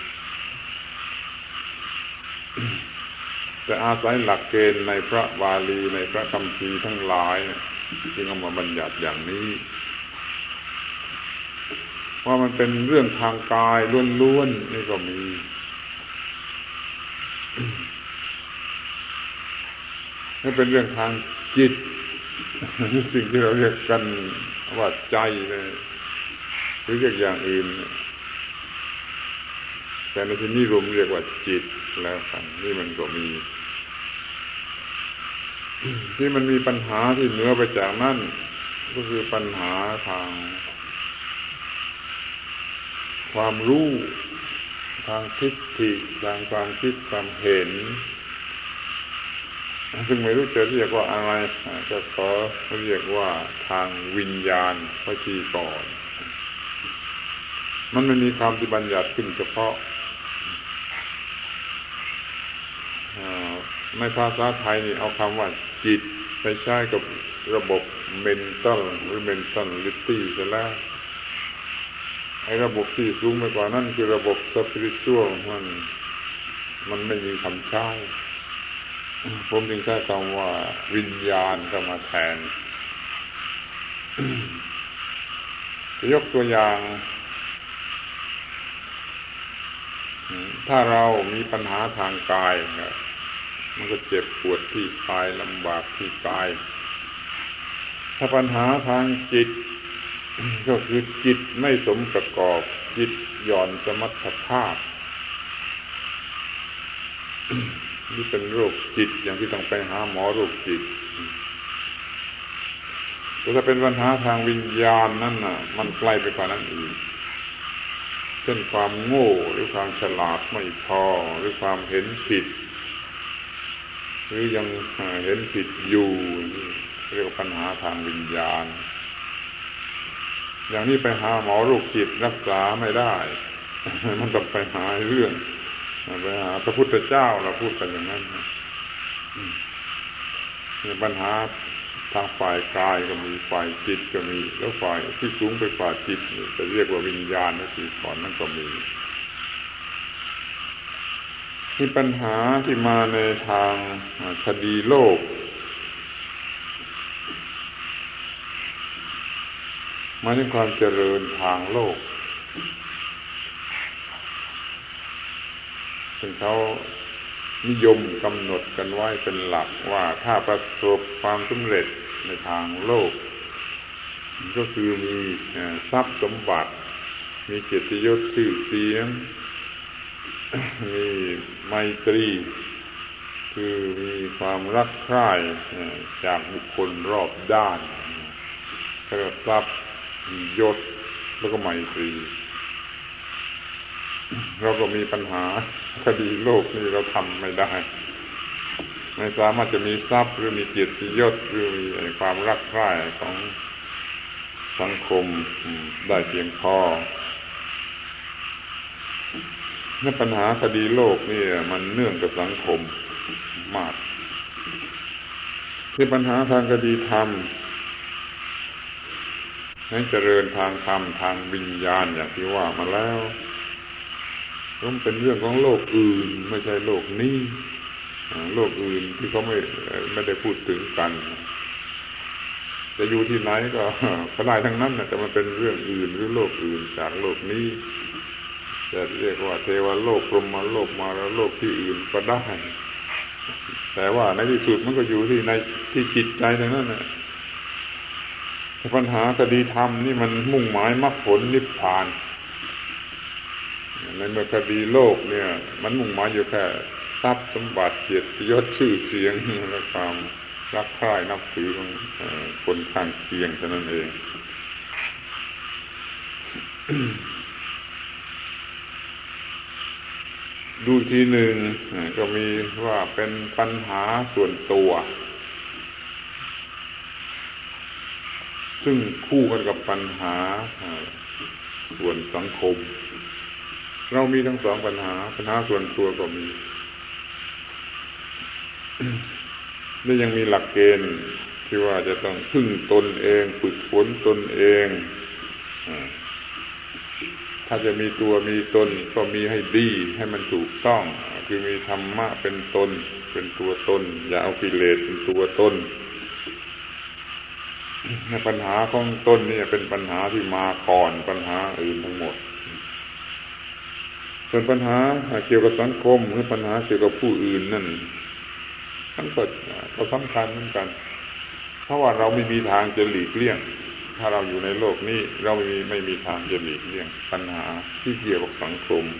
แต่อาศัยหลักเกณฑ์ในพระบาลีในพระคัมภีร์ทั้งหลายที่เอามาบัญญัติอย่างนี้ว่ามันเป็นเรื่องทางกายล้วนๆนี่ก็มีนี่เป็นเรื่องทางจิตสิ่งที่เราเรียกกันว่าใจเลยหรือเรียกอย่างอื่นแต่ในที่นี้รวมเรียกว่าจิตแล้วกันนี่มันก็มีที่มันมีปัญหาที่เหนือไปจากนั้นก็คือปัญหาทางความรู้ทางทิฏฐิทางความคิดความเห็นซึ่งไม่รู้จะเรียกว่าอะไรก็ขอเรียกว่าทางวิญญาณพระชีก่อนมันไม่มีคำที่บัญญัติขึ้นเฉพาะในภาษาไทยนี่เอาคำว่าจิตไปใช้กับระบบ mental หรือ mentality เสร็จแล้วไอ้ระบบที่สูงไปกว่านั้นคือระบบ spiritual มันมันไม่มีคำใช้ผมจึงใช้คำว่าวิญญาณเข้ามาแทนจะยกตัวอย่างถ้าเรามีปัญหาทางกายมันก็เจ็บปวดที่กายลำบากที่กายถ้าปัญหาทางจิตก็คือจิตไม่สมประกอบจิตหย่อนสมรรถภาพนี่เป็นโรคจิตอย่างที่ต้องไปหาหมอโรคจิตแต่ถ้าเป็นปัญหาทางวิญญาณนั่นน่ะมันไกลไปกว่านั้นอีกเช่นความโง่หรือความฉลาดไม่พอหรือความเห็นผิดหรือยังเห็นผิดอยู่เรียกว่าปัญหาทางวิญญาณอย่างนี้ไปหาหมอโรคจิตรักษาไม่ได้มันต้องไปหาเรื่องไปหาพระพุทธเจ้าเราพูดกันอย่างนั้นมีปัญหาทางฝ่ายกายก็มีฝ่ายจิตก็มีแล้วฝ่ายที่สูงไปฝ่ายจิตจะเรียกว่าวิญญาณนะสิก่อนนั่นก็มีมีปัญหาที่มาในทางคดีโลกมาถึงความเจริญทางโลกซึ่งเขานิยมกำหนดกันไว้เป็นหลักว่าถ้าประสบความสำเร็จในทางโลกก็คือมีทรัพย์สมบัติมีเกียรติยศชื่อเสียงมีไมตรีคือมีความรักใคร่จากบุคคลรอบด้านก็ทรัพย์ยศแล้วก็ไมตรีเราก็มีปัญหาคดีโลกนี่เราทำไม่ได้ไม่สามารถจะมีทรัพย์หรือมีเกียรติยศหรือมีความรักใคร่ของสังคมได้เพียงพอนี่ปัญหาคดีโลกนี่มันเนื่องกับสังคมมากที่ปัญหาทางคดีธรรมให้เจริญทางธรรมทางวิญญาณอย่างที่ว่ามาแล้วมันเป็นเรื่องของโลกอื่นไม่ใช่โลกนี้โลกอื่นที่เขาไม่ไม่ได้พูดถึงกันจะอยู่ที่ไหนก็ก็ได้ทั้งนั้นแต่มันเป็นเรื่องอื่นหรือโลกอื่นจากโลกนี้จะเรียกว่าเทวโลกพรหมโลกมารโลกที่อื่นก็ได้แต่ว่าในที่สุดมันก็อยู่ที่ในที่จิตใจเท่านั้นแหละปัญหาคดีธรรมนี่มันมุ่งหมายมรรคผลนิพพานในเมื่อคดีโลกเนี่ยมันมุ่งหมายอยู่แค่ทรัพย์สมบัติเกียรติยศชื่อเสียงและความรักใคร่นับถือของคนข้างเคียงเท่านั้นเองดูทีหนึ่งก็มีว่าเป็นปัญหาส่วนตัวซึ่งคู่กันกับปัญหาส่วนสังคมเรามีทั้งสองปัญหาปัญหาส่วนตัวก็มีและยังมีหลักเกณฑ์ที่ว่าจะต้องพึ่งตนเองฝึกฝนตนเองถ้าจะมีตัวมีตนก็มีให้ดีให้มันถูกต้องคือมีธรรมะเป็นตนเป็นตัวตนอย่าเอากิเลสเป็นตัวตนปัญหาของตนนี่เป็นปัญหาที่มาก่อนปัญหาอื่นทั้งหมดส่วนปัญหาเกี่ยวกับสังคมหรือปัญหาเกี่ยวกับผู้อื่นนั่นมันก็ก็สำคัญเหมือนกันเพราะว่าเราไม่มีทางจะหลีกเลี่ยงถ้าเราอยู่ในโลกนี้เราไม่มีไม่มีทางจะหลีกเลี่ยงปัญหาที่เกี่ยวกับสังคม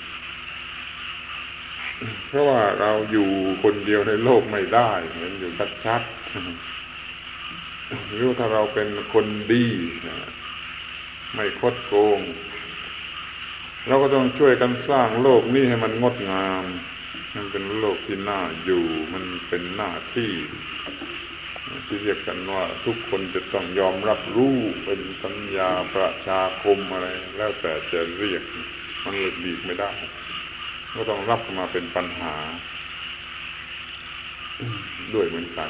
เพราะว่าเราอยู่คนเดียวในโลกไม่ได้เห็นอยู่ชัดๆหรือถ้าเราเป็นคนดีไม่คดโกงเราก็ต้องช่วยกันสร้างโลกนี้ให้มันงดงามมันเป็นโลกที่น่าอยู่มันเป็นหน้าที่ที่เรียกกันว่าทุกคนจะต้องยอมรับรู้เป็นสัญญาประชาคมอะไรแล้วแต่จะเรียกมันหลีกไม่ได้ก็ต้องรับมาเป็นปัญหาด้วยเหมือนกัน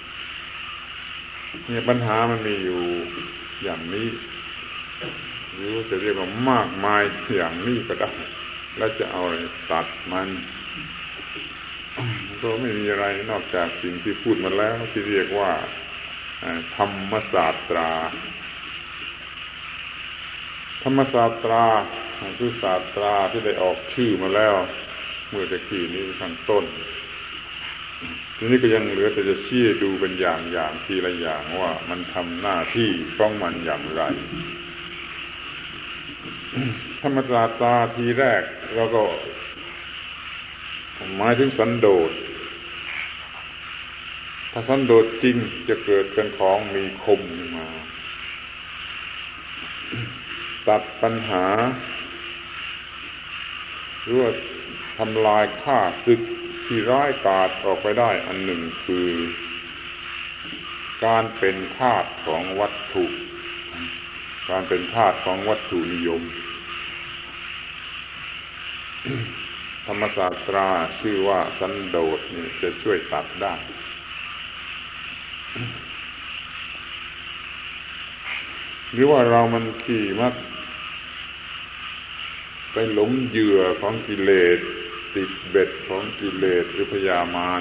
เนี่ยปัญหามันมีอยู่อย่างนี้หรือจะเรียกว่ามากมายอย่างนี้ก็ได้แล้วจะเอาอะไรตัดมันก็ไม่มีอะไรนอกจากสิ่งที่พูดมาแล้วที่เรียกว่าธรรมศาสตราธรรมศาสตราคือศาสตราที่ได้ออกชื่อมาแล้วเมื่อตะกี้นี้ข้างต้นทีนี้ก็ยังเหลือแต่จะชี้ดูเป็นอย่างๆทีละอย่างว่ามันทำหน้าที่ของมันอย่างไรธรรมศาสตราทีแรกเราก็หมายถึงสันโดษถ้าสันโดษจริงจะเกิดเป็นของมีคมมาตัดปัญหาหรือว่าทำลายข้าศึกที่ร้ายกาจออกไปได้อันหนึ่งคือการเป็นทาสของวัตถุการเป็นทาสของวัตถุนิยมธรรมศาสตราชื่อว่าสันโดษนี่จะช่วยตัดได้หรือว่าเรามันขี่มักไปหลงเหยื่อของกิเลสติดเบ็ดของกิเลสหรือพยามาร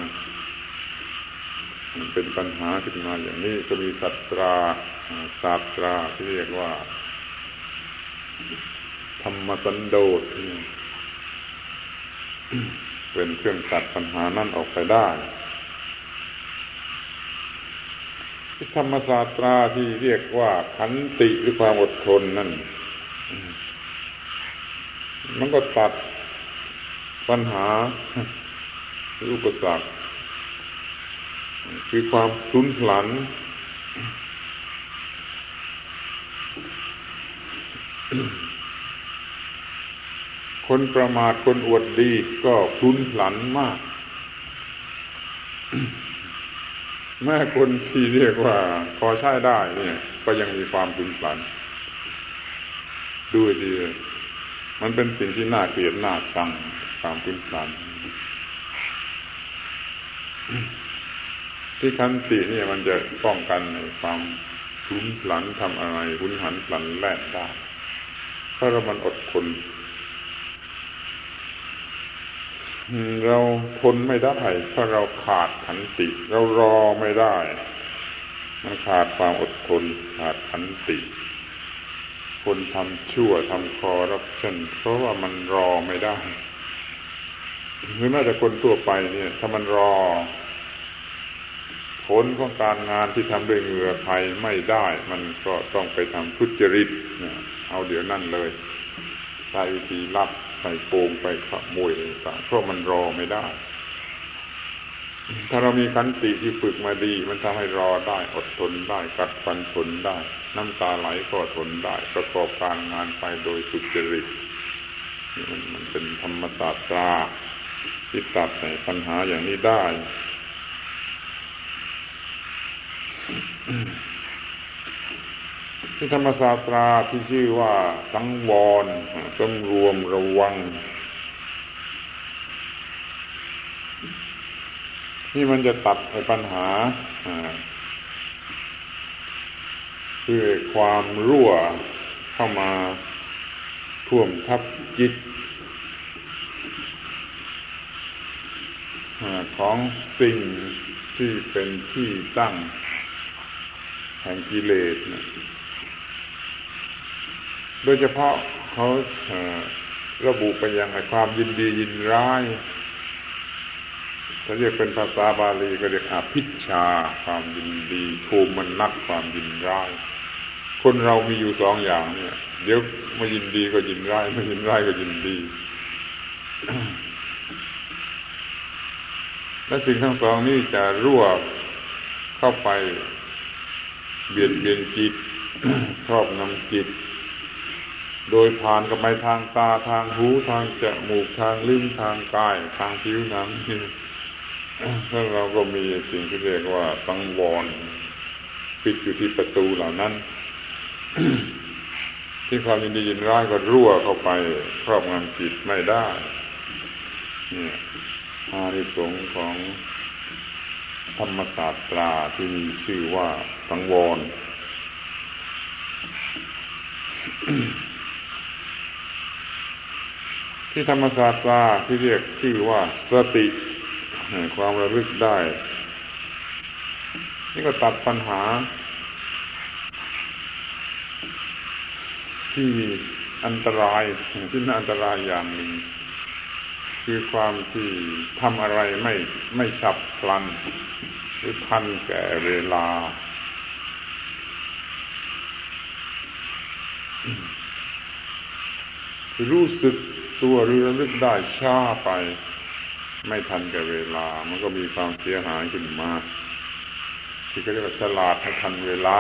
มันเป็นปัญหาขึ้นมาอย่างนี้ก็มีศาสตราศาสตราที่เรียกว่าธรรมสันโดษเป็นเครื่องตัดปัญหานั้นออกไปได้ธรรมศาสตราที่เรียกว่าขันติหรือความอดทนนั่นมันก็ตัดปัญหาหรืออุปสรรคคือความพลุนพลันคนประมาทคนอวดดีก็พลุนพลันมากแม้คนที่เรียกว่าพอใช้ได้เนี่ยก็ยังมีความพลุนพลันด้วยดีมันเป็นสิ่งที่น่าเกลียดน่าชังความพลุนพลันที่ขันติเนี่ยมันจะป้องกันความพลุนพลันทำอะไรหุนหันพลันแล่นได้เพราะเรามันอดทนเราทนไม่ได้เพราะเราขาดขันติเรารอไม่ได้มันขาดความอดทนขาดขันติคนทำชั่วทำคอร์รัปชันเพราะว่ามันรอไม่ได้หรือแม้แต่คนทั่วไปเนี่ยถ้ามันรอผลของการงานที่ทำด้วยเหงื่อใครไม่ได้มันก็ต้องไปทำทุจริตเนี่ยเอาเดี๋ยวนั่นเลยใช้วิธีลับไปโกงไปขโมยต่างๆเพราะมันรอไม่ได้ถ้าเรามีขันติที่ฝึกมาดีมันทำให้รอได้อดทนได้กัดฟันทนได้น้ำตาไหลก็ทนได้ประกอบการงานไปโดยสุจริตมันมันเป็นธรรมศาสตราที่ตัดปัญหาอย่างนี้ได้ที่ธรรมศาสตราที่ชื่อว่าสังวรสำรวมระวังนี่มันจะตัดปัญหาคือความรั่วเข้ามาท่วมทับจิตของสิ่งที่เป็นที่ตั้งแห่งกิเลสนะโดยเฉพาะเขาระบุไปยังความยินดียินร้ายถ้าเรียกเป็นภาษาบาลีก็เรียกอภิชฌาความยินดีโทมนัสความยินร้ายคนเรามีอยู่สองอย่างเนี่ยเดี๋ยวไม่ยินดีก็ยินร้ายไม่ยินร้ายก็ยินดี และสิ่งทั้งสองนี้จะรั่วเข้าไปเบียดเบียนจิต ครอบงำจิตโดยผ่านกับไปทางตาทางหูทางจมูกทางลิ้นทางกายทางผิวหนังถ้าเราก็มีสิ่งที่เรียกว่าสังวรปิดอยู่ที่ประตูเหล่านั้น ที่ความยินดียินร้ายก็รั่วเข้าไปครอบงำจิตไม่ได้เนี่ยอานิสงส์ของธรรมศาสตราที่มีชื่อว่าสังวร ที่ธรรมศาสตราที่เรียกชื่อว่าสติความระลึกได้นี่ก็ตัดปัญหาที่อันตรายที่น่าอันตรายอย่างหนึ่งคือความที่ทำอะไรไม่ไม่ฉับพลันหรือทันแก่เวลารู้สึกตัวหรือระลึกได้ช้าไปไม่ทันแก่เวลามันก็มีความเสียหายขึ้นมาที่เขาเรียกว่าฉลาดให้ทันเวลา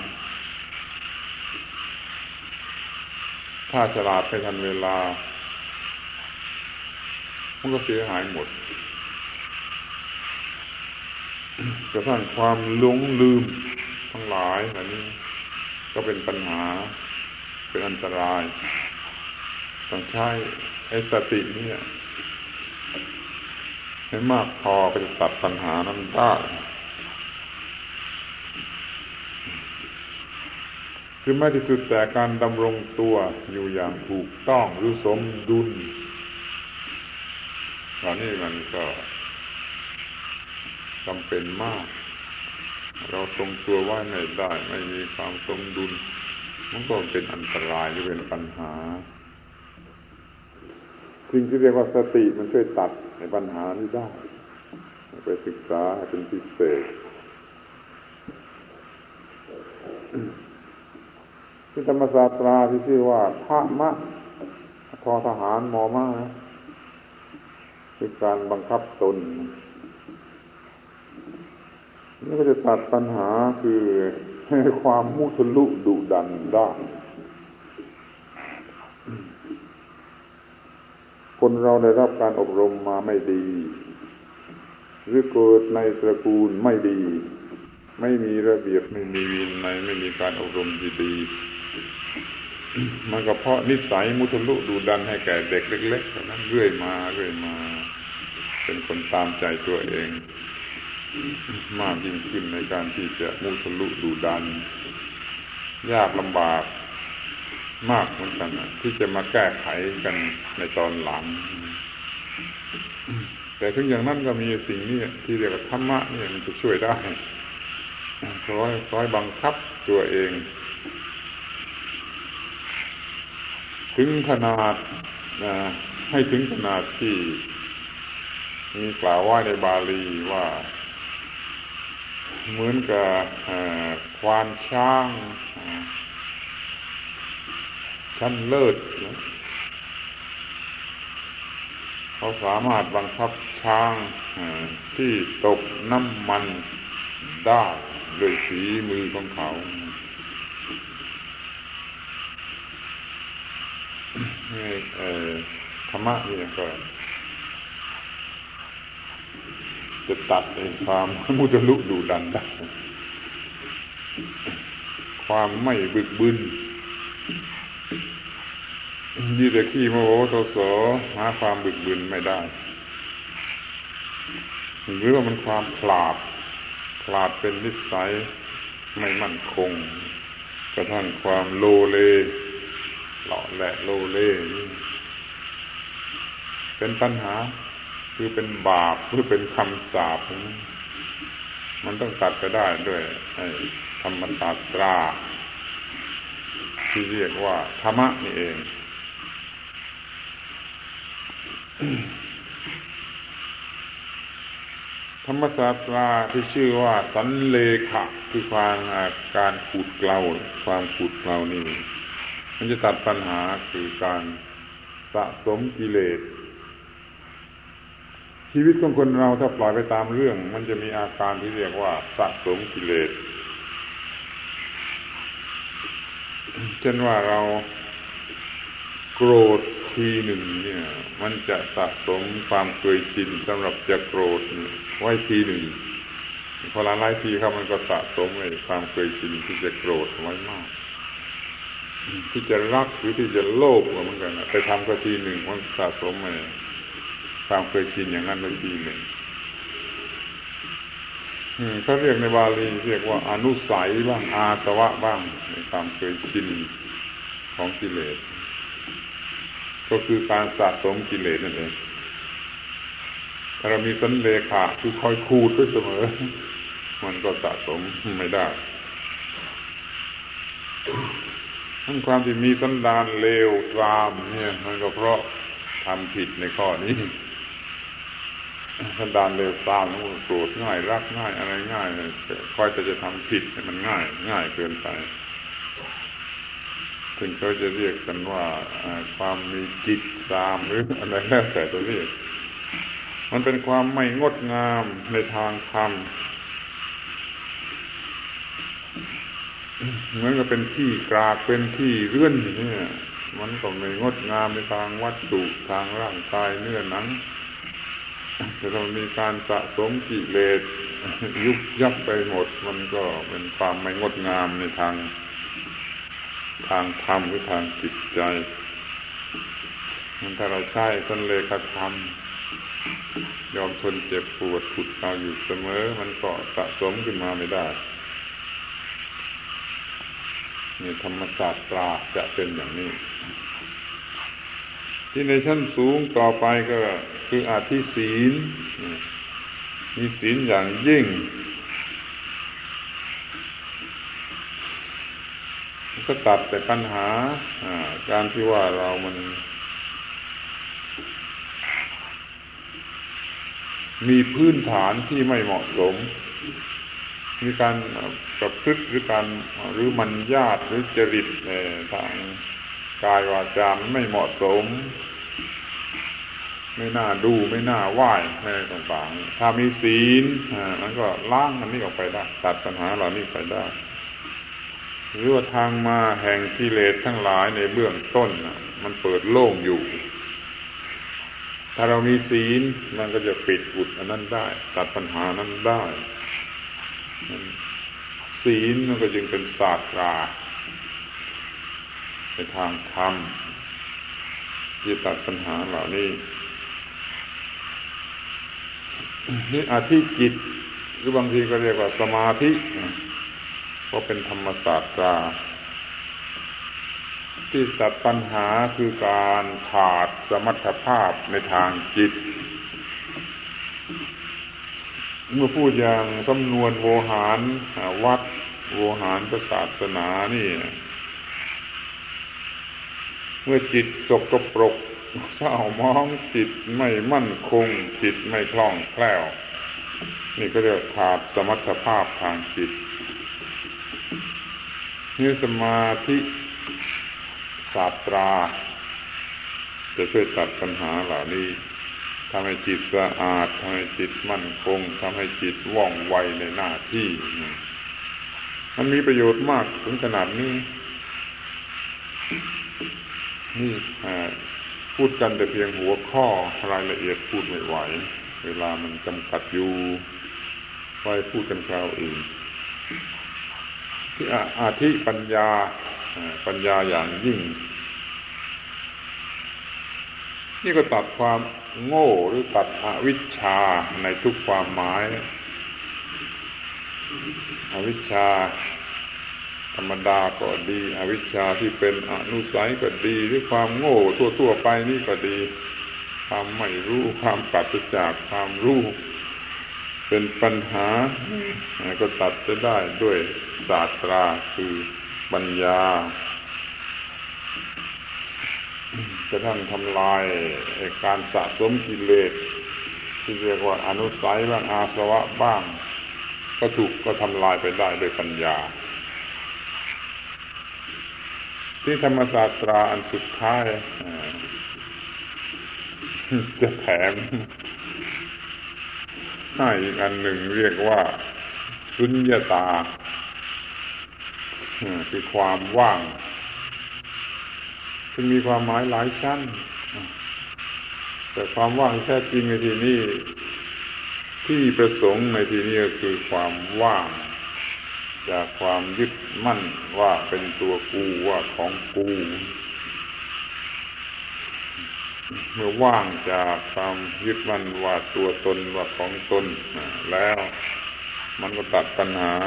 ถ้าฉลาดไม่ทันเวลามันก็เสียหายหมดกระทั่งความหลงลืมทั้งหลายเหล่านี้ก็เป็นปัญหาเป็นอันตรายต้องใช้ไอ้สตินี่ให้มากพอไปตัดปัญหานั้นได้คือไม่ที่สุดแต่การดำรงตัวอยู่อย่างถูกต้องหรือสมดุลตอนนี้มันก็จำเป็นมากเราทรงตัวไว้ไม่ได้ไม่มีความสมดุลมันก็เป็นอันตรายหรือเป็นปัญหาสิ่งที่เรียกว่าสติมันช่วยตัดในปัญหานี้ได้ไปศึกษาเป็นพิเศษที่ธรรมศาสตราที่ชื่อว่าพระมะทอทหารมอมานะคือการบังคับตนนี่ก็จะตัดปัญหาคือให้ความมุทะลุดุดันได้คนเราได้รับการอบรมมาไม่ดีหรือเกิดในตระกูลไม่ดีไม่มีระเบียบไม่มีวินัยไม่มีการอบรมที่ดีมันก็เพราะนิสัยมุทะลุดุดันให้แก่เด็กเล็กๆเท่านั้นเรื่อยมาเรื่อยมาเป็นคนตามใจตัวเองมากยิ่งขึ้นในการที่จะมุทะลุดุดันยากลำบากมากเหมือนกันที่จะมาแก้ไขกันในตอนหลังแต่ถึงอย่างนั้นก็มีสิ่งนี้ที่เรียกว่าธรรมะนี่มันจะช่วยได้คอยคอยบังคับตัวเองถึงขนาดนะให้ถึงขนาดที่มีกล่าวไว้ในบาลีว่าเหมือนกับควานช้างชั้นเลิศเขาสามารถบังคับช้างที่ตกน้ำมันได้โดยฝีมือของเขาเอ่อธรรมะนี่ก็จะตัดในความมุทะลุดุดันได้ความไม่บึกบึนยี่แต่ขี้โมโหโทโสหาความบึกบึนไม่ได้หรือว่ามันความขลาดขลาดเป็นนิสัยไม่มั่นคงกระทั่งความโลเลหล่อแหละโลเลเป็นปัญหาคือเป็นบาปหรือเป็นคำสาปมันต้องตัดไปได้ด้วยธรรมศาสตราที่เรียกว่าธรรมะนี่เองธรรมศาสตราที่ชื่อว่าสันเลขะคือความการขูดเกลาความขูดเกลานี่มันจะตัดปัญหาคือการสะสมกิเลสชีวิตของคนเราถ้าปล่อยไปตามเรื่องมันจะมีอาการที่เรียกว่าสะสมกิเลสเช่นว่าเราโกรธทีหนึ่งเนี่ยมันจะสะสมความเคยชินสำหรับจะโกรธไว้ทีหนึ่งพอหลายทีครับมันก็สะสมไว้ความเคยชินที่จะโกรธไว้มากที่จะรักหรือที่จะโลภเหมือนกันไปทำก็ทีหนึ่งมันสะสมไว้ความเคยชินอย่างนั้นไว้ทีหนึ่งเขาเรียกในบาลีเรียกว่าอนุสัยบ้างอาสวะบ้างในความเคยชินของกิเลสก็คือการสะสมกิเลสนั่นเองถ้าเรามีสันเลขะคือคอยขูดไว้เสมอมันก็สะสมไม่ได้ทั้งความที่มีสันดานเลวทรามเนี่ยมันก็เพราะทำผิดในข้อนี้สันดานเลวทรามมันโกรธง่ายรักง่ายอะไรง่ายคอยแต่จะทำผิดมันง่ายง่ายเกินไปซึ่งเขาจะเรียกกันว่าความมีจิตทรามหรืออะไรแล้วแต่จะเรียกมันเป็นความไม่งดงามในทางธรรมเหมือนกับเป็นที่กรากเป็นที่เลื่อนเนี่ยมันก็ไม่งดงามในทางวัตถุทางร่างกายเนื้อหนังจะต้องมีการสะสมกิเลสยุบยับไปหมดมันก็เป็นความไม่งดงามในทางทางธรรมหรือทางจิตใจถ้าเราใช้สันเลขธรรมยอมทนเจ็บปวดขุดเอาอยู่เสมอมันก็สะสมขึ้นมาไม่ได้นี่ธรรมศาสตราจะเป็นอย่างนี้ที่ในชั้นสูงต่อไปก็คืออธิศีลมีศีลอย่างยิ่งก็ตัดแต่ปัญหาการที่ว่าเรามันมีพื้นฐานที่ไม่เหมาะสมมีการประพฤติหรือการหรือมัญญาตหรือจริตในทางกายวาจาไม่เหมาะสมไม่น่าดูไม่น่าไหว้อะไรต่างๆถ้ามีศีลมันก็ล้างมันนี้ออกไปได้ตัดปัญหาเหล่านี้ไปได้หรือว่าทางมาแห่งกิเลสทั้งหลายในเบื้องต้นมันเปิดโล่งอยู่ถ้าเรามีศีลมันก็จะปิดอุดอันนั้นได้ตัดปัญหานั้นได้ศีลมันก็จึงเป็นศาสตราในทางธรรมที่ตัดปัญหาเหล่านี้นี่อธิจิตหรือบางทีก็เรียกว่าสมาธิก็เป็นธรรมศาสตราที่ตัดปัญหาคือการขาดสมรรถภาพในทางจิตเมื่อพูดอย่างสำนวนโวหารวัดโวหารศาสนานี่เมื่อจิตสกปรกเศร้าหมองจิตไม่มั่นคงจิตไม่คล่องแคล่วนี่ก็เรียกขาดสมรรถภาพทางจิตนี่สมาธิศาสตราจะช่วยตัดปัญหาเหล่านี้ทำให้จิตสะอาดทำให้จิตมั่นคงทำให้จิตว่องไวในหน้าที่มันมีประโยชน์มากถึงขนาดนี้นี่พูดกันแต่เพียงหัวข้อรายละเอียดพูดไม่ไหวเวลามันจำกัดอยู่ไว้พูดกันคราวอื่นที่อาธิปัญญาปัญญาอย่างยิ่งนี่ก็ตัดความโง่หรือตัดอวิชชาในทุกความหมายอวิชชาธรรมดาก็ดีอวิชชาที่เป็นอนุสัยก็ดีหรือความโง่ทั่วๆไปนี่ก็ดีความไม่รู้ความปราศจากความรู้เป็นปัญหาก็ตัดจะได้ด้วยศาสตราคือปัญญาจะทั้งทำลายการสะสมกิเลสที่เรียกว่าอนุสัยบ้างอาสวะบ้างก็ถูกก็ทำลายไปได้ด้วยปัญญาที่ธรรมศาสตราอันสุดท้ายจะแถมให้อีกอันหนึ่งเรียกว่าสุญญตาคือความว่างซึ่งมีความหมายหลายชั้นแต่ความว่างแท้จริงในที่นี้ที่ประสงค์ในที่นี้ก็คือความว่างจากความยึดมั่นว่าเป็นตัวกูว่าของกูเมื่อว่างจากความยึดมั่นว่าตัวตนว่าของตนแล้วมันก็ตัดปัญหา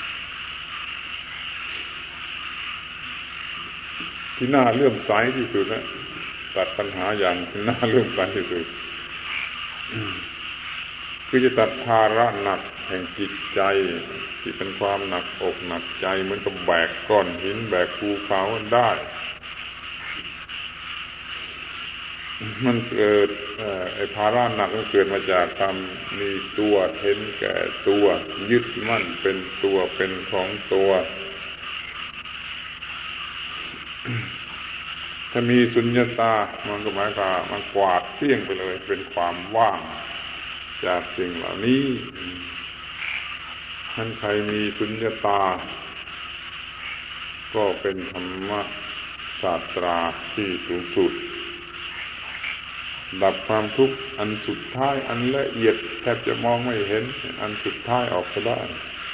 ที่น่าเลื่อมใสที่สุดนะตัดปัญหาอย่างที่น่าเลื่อมใสที่สุดคือจะตัดภาระหนักแห่งจิตใจที่เป็นความหนักอกหนักใจเหมือนกับแบกก้อนหินแบกภูเขาได้มันเกิดไอ้ภาระหนักมันเกิดมาจากความมีตัวเห็นแก่ตัวยึดมั่นเป็นตัวเป็นของตัวถ้ามีสุญญตามันก็หมายความมันกวาดเปี้ยงไปเลยเป็นความว่างจากสิ่งเหล่านี้ท่านใครมีสุญญตาก็เป็นธรรมศาสตราที่สูงสุดดับความทุกข์อันสุดท้ายอันละเอียดแทบจะมองไม่เห็นอันสุดท้ายออกไปได้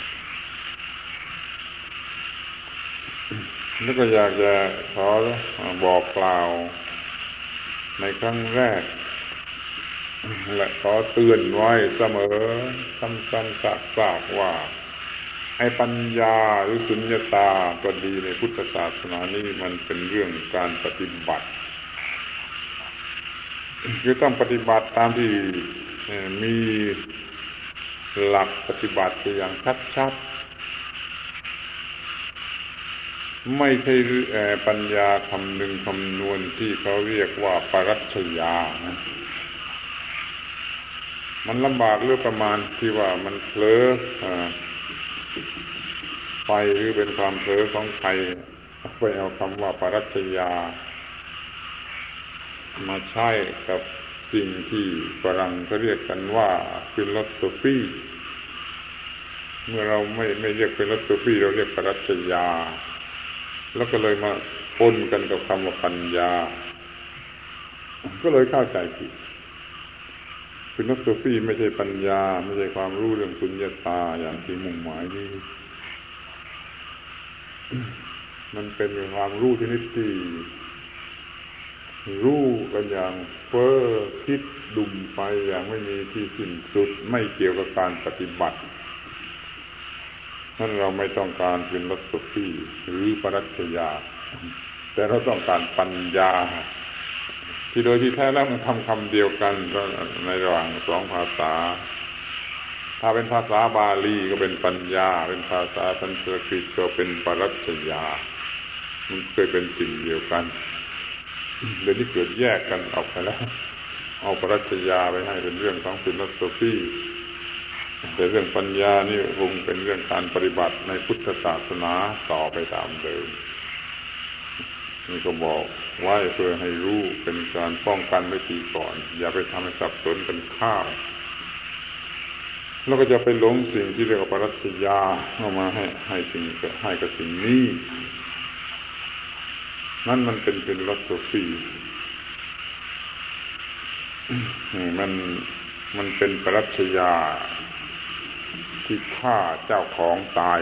แล้วก็อยากจะขอบอกกล่าวในครั้งแรกและขอเตือนไว้เสมอซ้ำๆซากๆว่าไอ้ปัญญาหรือสุญญตาก็ดีในพุทธศาสนานี้มันเป็นเรื่องการปฏิบัติคือต้องปฏิบัติตามที่มีหลักปฏิบัติอย่างชัดๆไม่ใช่ปัญญาคำนึงคำนวณที่เขาเรียกว่าปรัชญานะมันลำบากเรื่องประมาณที่ว่ามันเผลอไปหรือเป็นความเผลอของใครไปเอาคำว่าปรัชญามาใช้กับสิ่งที่ฝรั่งเขาเรียกกันว่าฟิโลโซฟีเมื่อเราไม่ไม่เรียกฟิโลโซฟีเราเรียกปรัชญาแล้วก็เลยมาปนกันกับคำว่าปัญญาก็เลยเข้าใจผิดฟิโลโซฟีไม่ใช่ปัญญาไม่ใช่ความรู้เรื่องสุญญตาอย่างที่มุ่งหมายนี่มันเป็นความรู้ที่นิดที่รู้กันอย่างเฟ้อคิดดุ่มไปอย่างไม่มีที่สิ้นสุดไม่เกี่ยวกับการปฏิบัตินั่นเราไม่ต้องการฟิโลโซฟีหรือปรัชญาแต่เราต้องการปัญญาที่โดยที่แท้แล้วมันทำคำเดียวกันในระหว่างสองภาษาถ้าเป็นภาษาบาลีก็เป็นปัญญาเป็นภาษาสันสกฤตก็เป็นปรัชญามันเคยเป็นสิ่งเดียวกันเดี๋ยวนี้เกิดแยกกันออกไปแล้วเอาปรัชญาไปให้เป็นเรื่องของฟิโลโซฟีแต่เรื่องปัญญานี่คงเป็นเรื่องการปฏิบัติในพุทธศาสนาต่อไปตามเดิมนี่ก็บอกไว้เพื่อให้รู้เป็นการป้องกันไว้ทีก่อนอย่าไปทำให้สับสนกันข้าวแล้วก็จะไปหลงสิ่งที่เรียกว่าปรัชญาเอามาให้ให้สิ่งให้กับสิ่งนี้นั่นมันเป็นฟิโลโซฟีมันมันเป็นปรัชญาที่ฆ่าเจ้าของตาย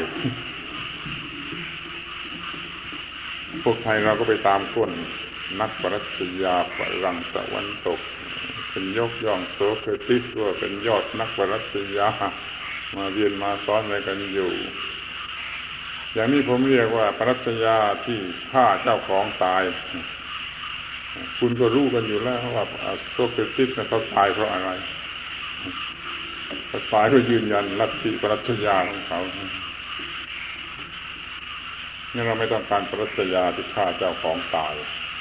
พวกไทยเราก็ไปตามก้นนักปรัชญาฝรั่งตะวันตกเป็นยกย่องโสเครติสว่าเป็นยอดนักปรัชญามาเรียนมาสอนอะไรกันอยู่อย่างนี้ผมเรียกว่าปรัชญาที่ฆ่าเจ้าของตายคุณก็รู้กันอยู่แล้วว่าโสเครติสเขาตายเพราะอะไรเขาตายเพื่อยืนยันลัทธิปรัชญาของเขานี่เราไม่ต้องการปรัชญาที่ฆ่าเจ้าของตาย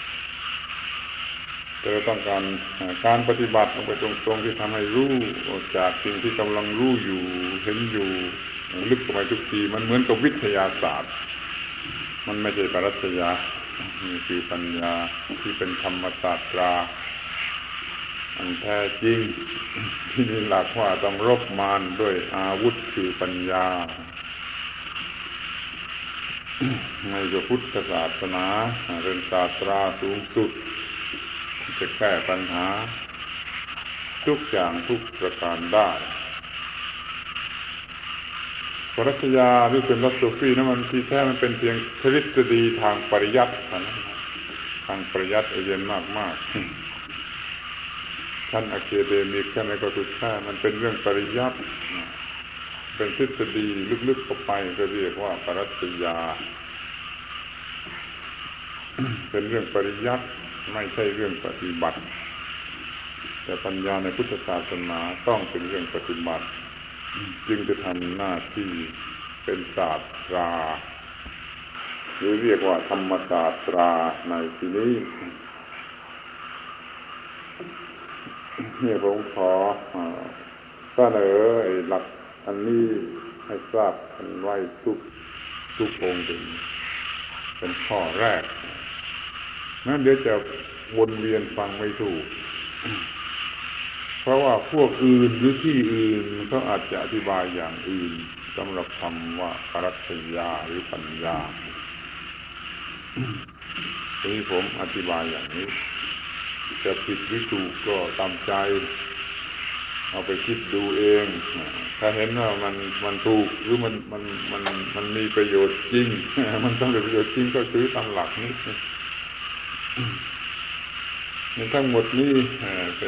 แต่เราต้องการการปฏิบัติลงไปตรงๆที่ทำให้รู้จากสิ่งที่กำลังรู้อยู่เห็นอยู่ลึกเข้าไปทุกทีมันเหมือนกับวิทยาศาสตร์มันไม่ใช่ปรัชญานี่คือปัญญาที่เป็นธรรมศาสตราอันแท้จริงที่มีหลักว่าต้องรบมารด้วยอาวุธคือปัญญาในพระพุทธศาสนาเป็นศาสตราสูงสุดจะแก้ปัญหาทุกอย่างทุกประการได้ปรัชญาหรือเป็นฟิโลโซฟีนั้นมันที่แท้มันเป็นเพียงทฤษฎีทางปริยัติทางปริยัติเรียนมากๆท่านอะคาเดมิกท่านอะไรก็ถูกแท้มันเป็นเรื่องปริยัติเป็นทฤษฎีลึกๆเข้าไปก็เรียกว่าปรัชญาเป็นเรื่องปริยัติไม่ใช่เรื่องปฏิบัติแต่ปัญญาในพุทธศาสนาต้องเป็นเรื่องปฏิบัติจึงจะทำหน้าที่เป็นศาสตราหรือเรียกว่าธรรมศาสตราในที่นี้เนี่ยผมขอเสนอหลักอันนี้ให้ทราบกันไว้ทุกทุกองค์เป็นข้อแรกนั้นเดี๋ยวจะวนเวียนฟังไม่ถูกเพราะว่าพวกอื่นหรือที่อื่นเขาอาจจะอธิบายอย่างอื่นสำหรับคำว่าปรัชญาหรือปัญญาทีนี้ผมอธิบายอย่างนี้จะผิดหรือถูกก็ตามใจเอาไปคิดดูเองถ้าเห็นว่ามันมันถูกหรือมันมันมันมันมีประโยชน์จริงมันต้องได้ประโยชน์จริงก็ถือตามหลักนี้ในทั้งหมดนี้เป็น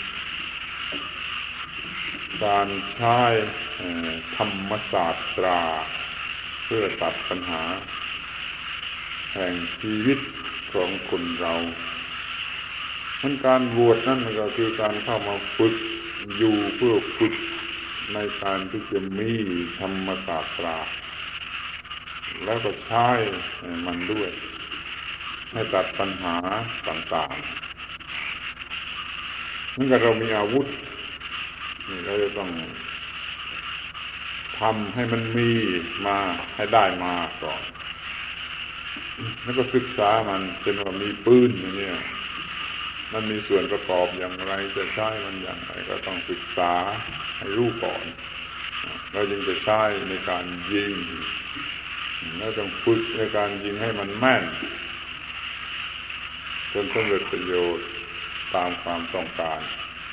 การใช้ธรรมศาสตราเพื่อตัดปัญหาแห่งชีวิตของคนเรามันการบวชนั่นก็คือการเข้ามาฝึกอยู่เพื่อฝึกในการที่จะมีธรรมศาสตราแล้วก็ใช้มันด้วยให้ตัดปัญหาต่างๆนั่นก็เรามีอาวุธนี่เราจะต้องทำให้มันมีมาให้ได้มาก่อนแล้วก็ศึกษามันเป็นว่ามีปืนอย่างนี้มันมีส่วนประกอบอย่างไรจะใช้มันอย่างไรก็ต้องศึกษาให้รู้ก่อนเราจึงจะใช้ในการยิงแล้วต้องฝึกในการยิงให้มันแม่นจนสำเร็จประโยชน์ตามความต้องการ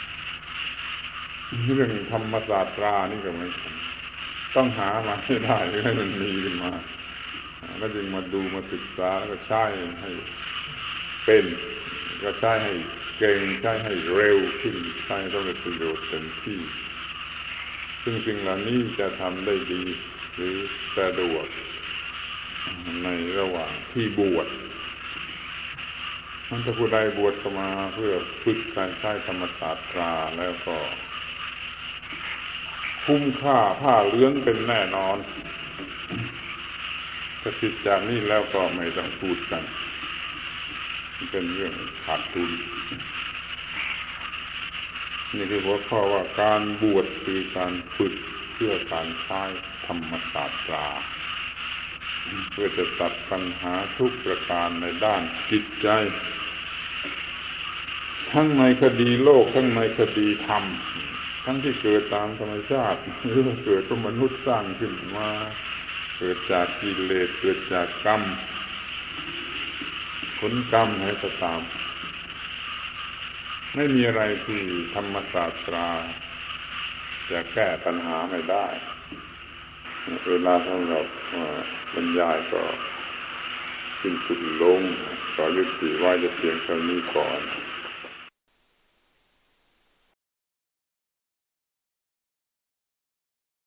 เรื่องธรรมศาสตรานี่ก็เหมือนกันต้องหามาให้ได้ให้มันมีขึ้นมาแล้วจึงมาดูมาศึกษาแล้วก็ใช้ให้เป็นก็ใช้ให้เก่งใช้ให้เร็วขึ้นใช้ให้สำเร็จประโยชน์เต็มที่ซึ่งสิ่งเหล่านี้จะทำได้ดีหรือสะดวกในระหว่างที่บวชมันถ้าผู้ใดบวชเข้ามาเพื่อฝึกการใช้ธรรมศาสตราแล้วก็คุ้มค่าผ้าเหลืองเป็นแน่นอนถ้าผิดจากนี้แล้วก็ไม่ต้องพูดกันเป็นเรื่องขาดทุนนี่คือหัวข้อว่าการบวชคือการฝึกเพื่อการใช้ธรรมศาสตราเพื่อจะตัดปัญหาทุกประการในด้านจิตใจทั้งในคดีโลกทั้งในคดีธรรมทั้งที่เกิดตามธรรมชาติหรือเกิดเป็นมนุษย์สร้างขึ้นมาเกิดจากกิเลสเกิดจากกรรมผลกรรมให้ก็ตามไม่มีอะไรที่ธรรมศาสตราจะแก้ปัญหาไม่ได้เวลาสำหรับบรรยายก็สิ้นสุดลงขอยุติไว้จะเพียงเท่านี้ก่อน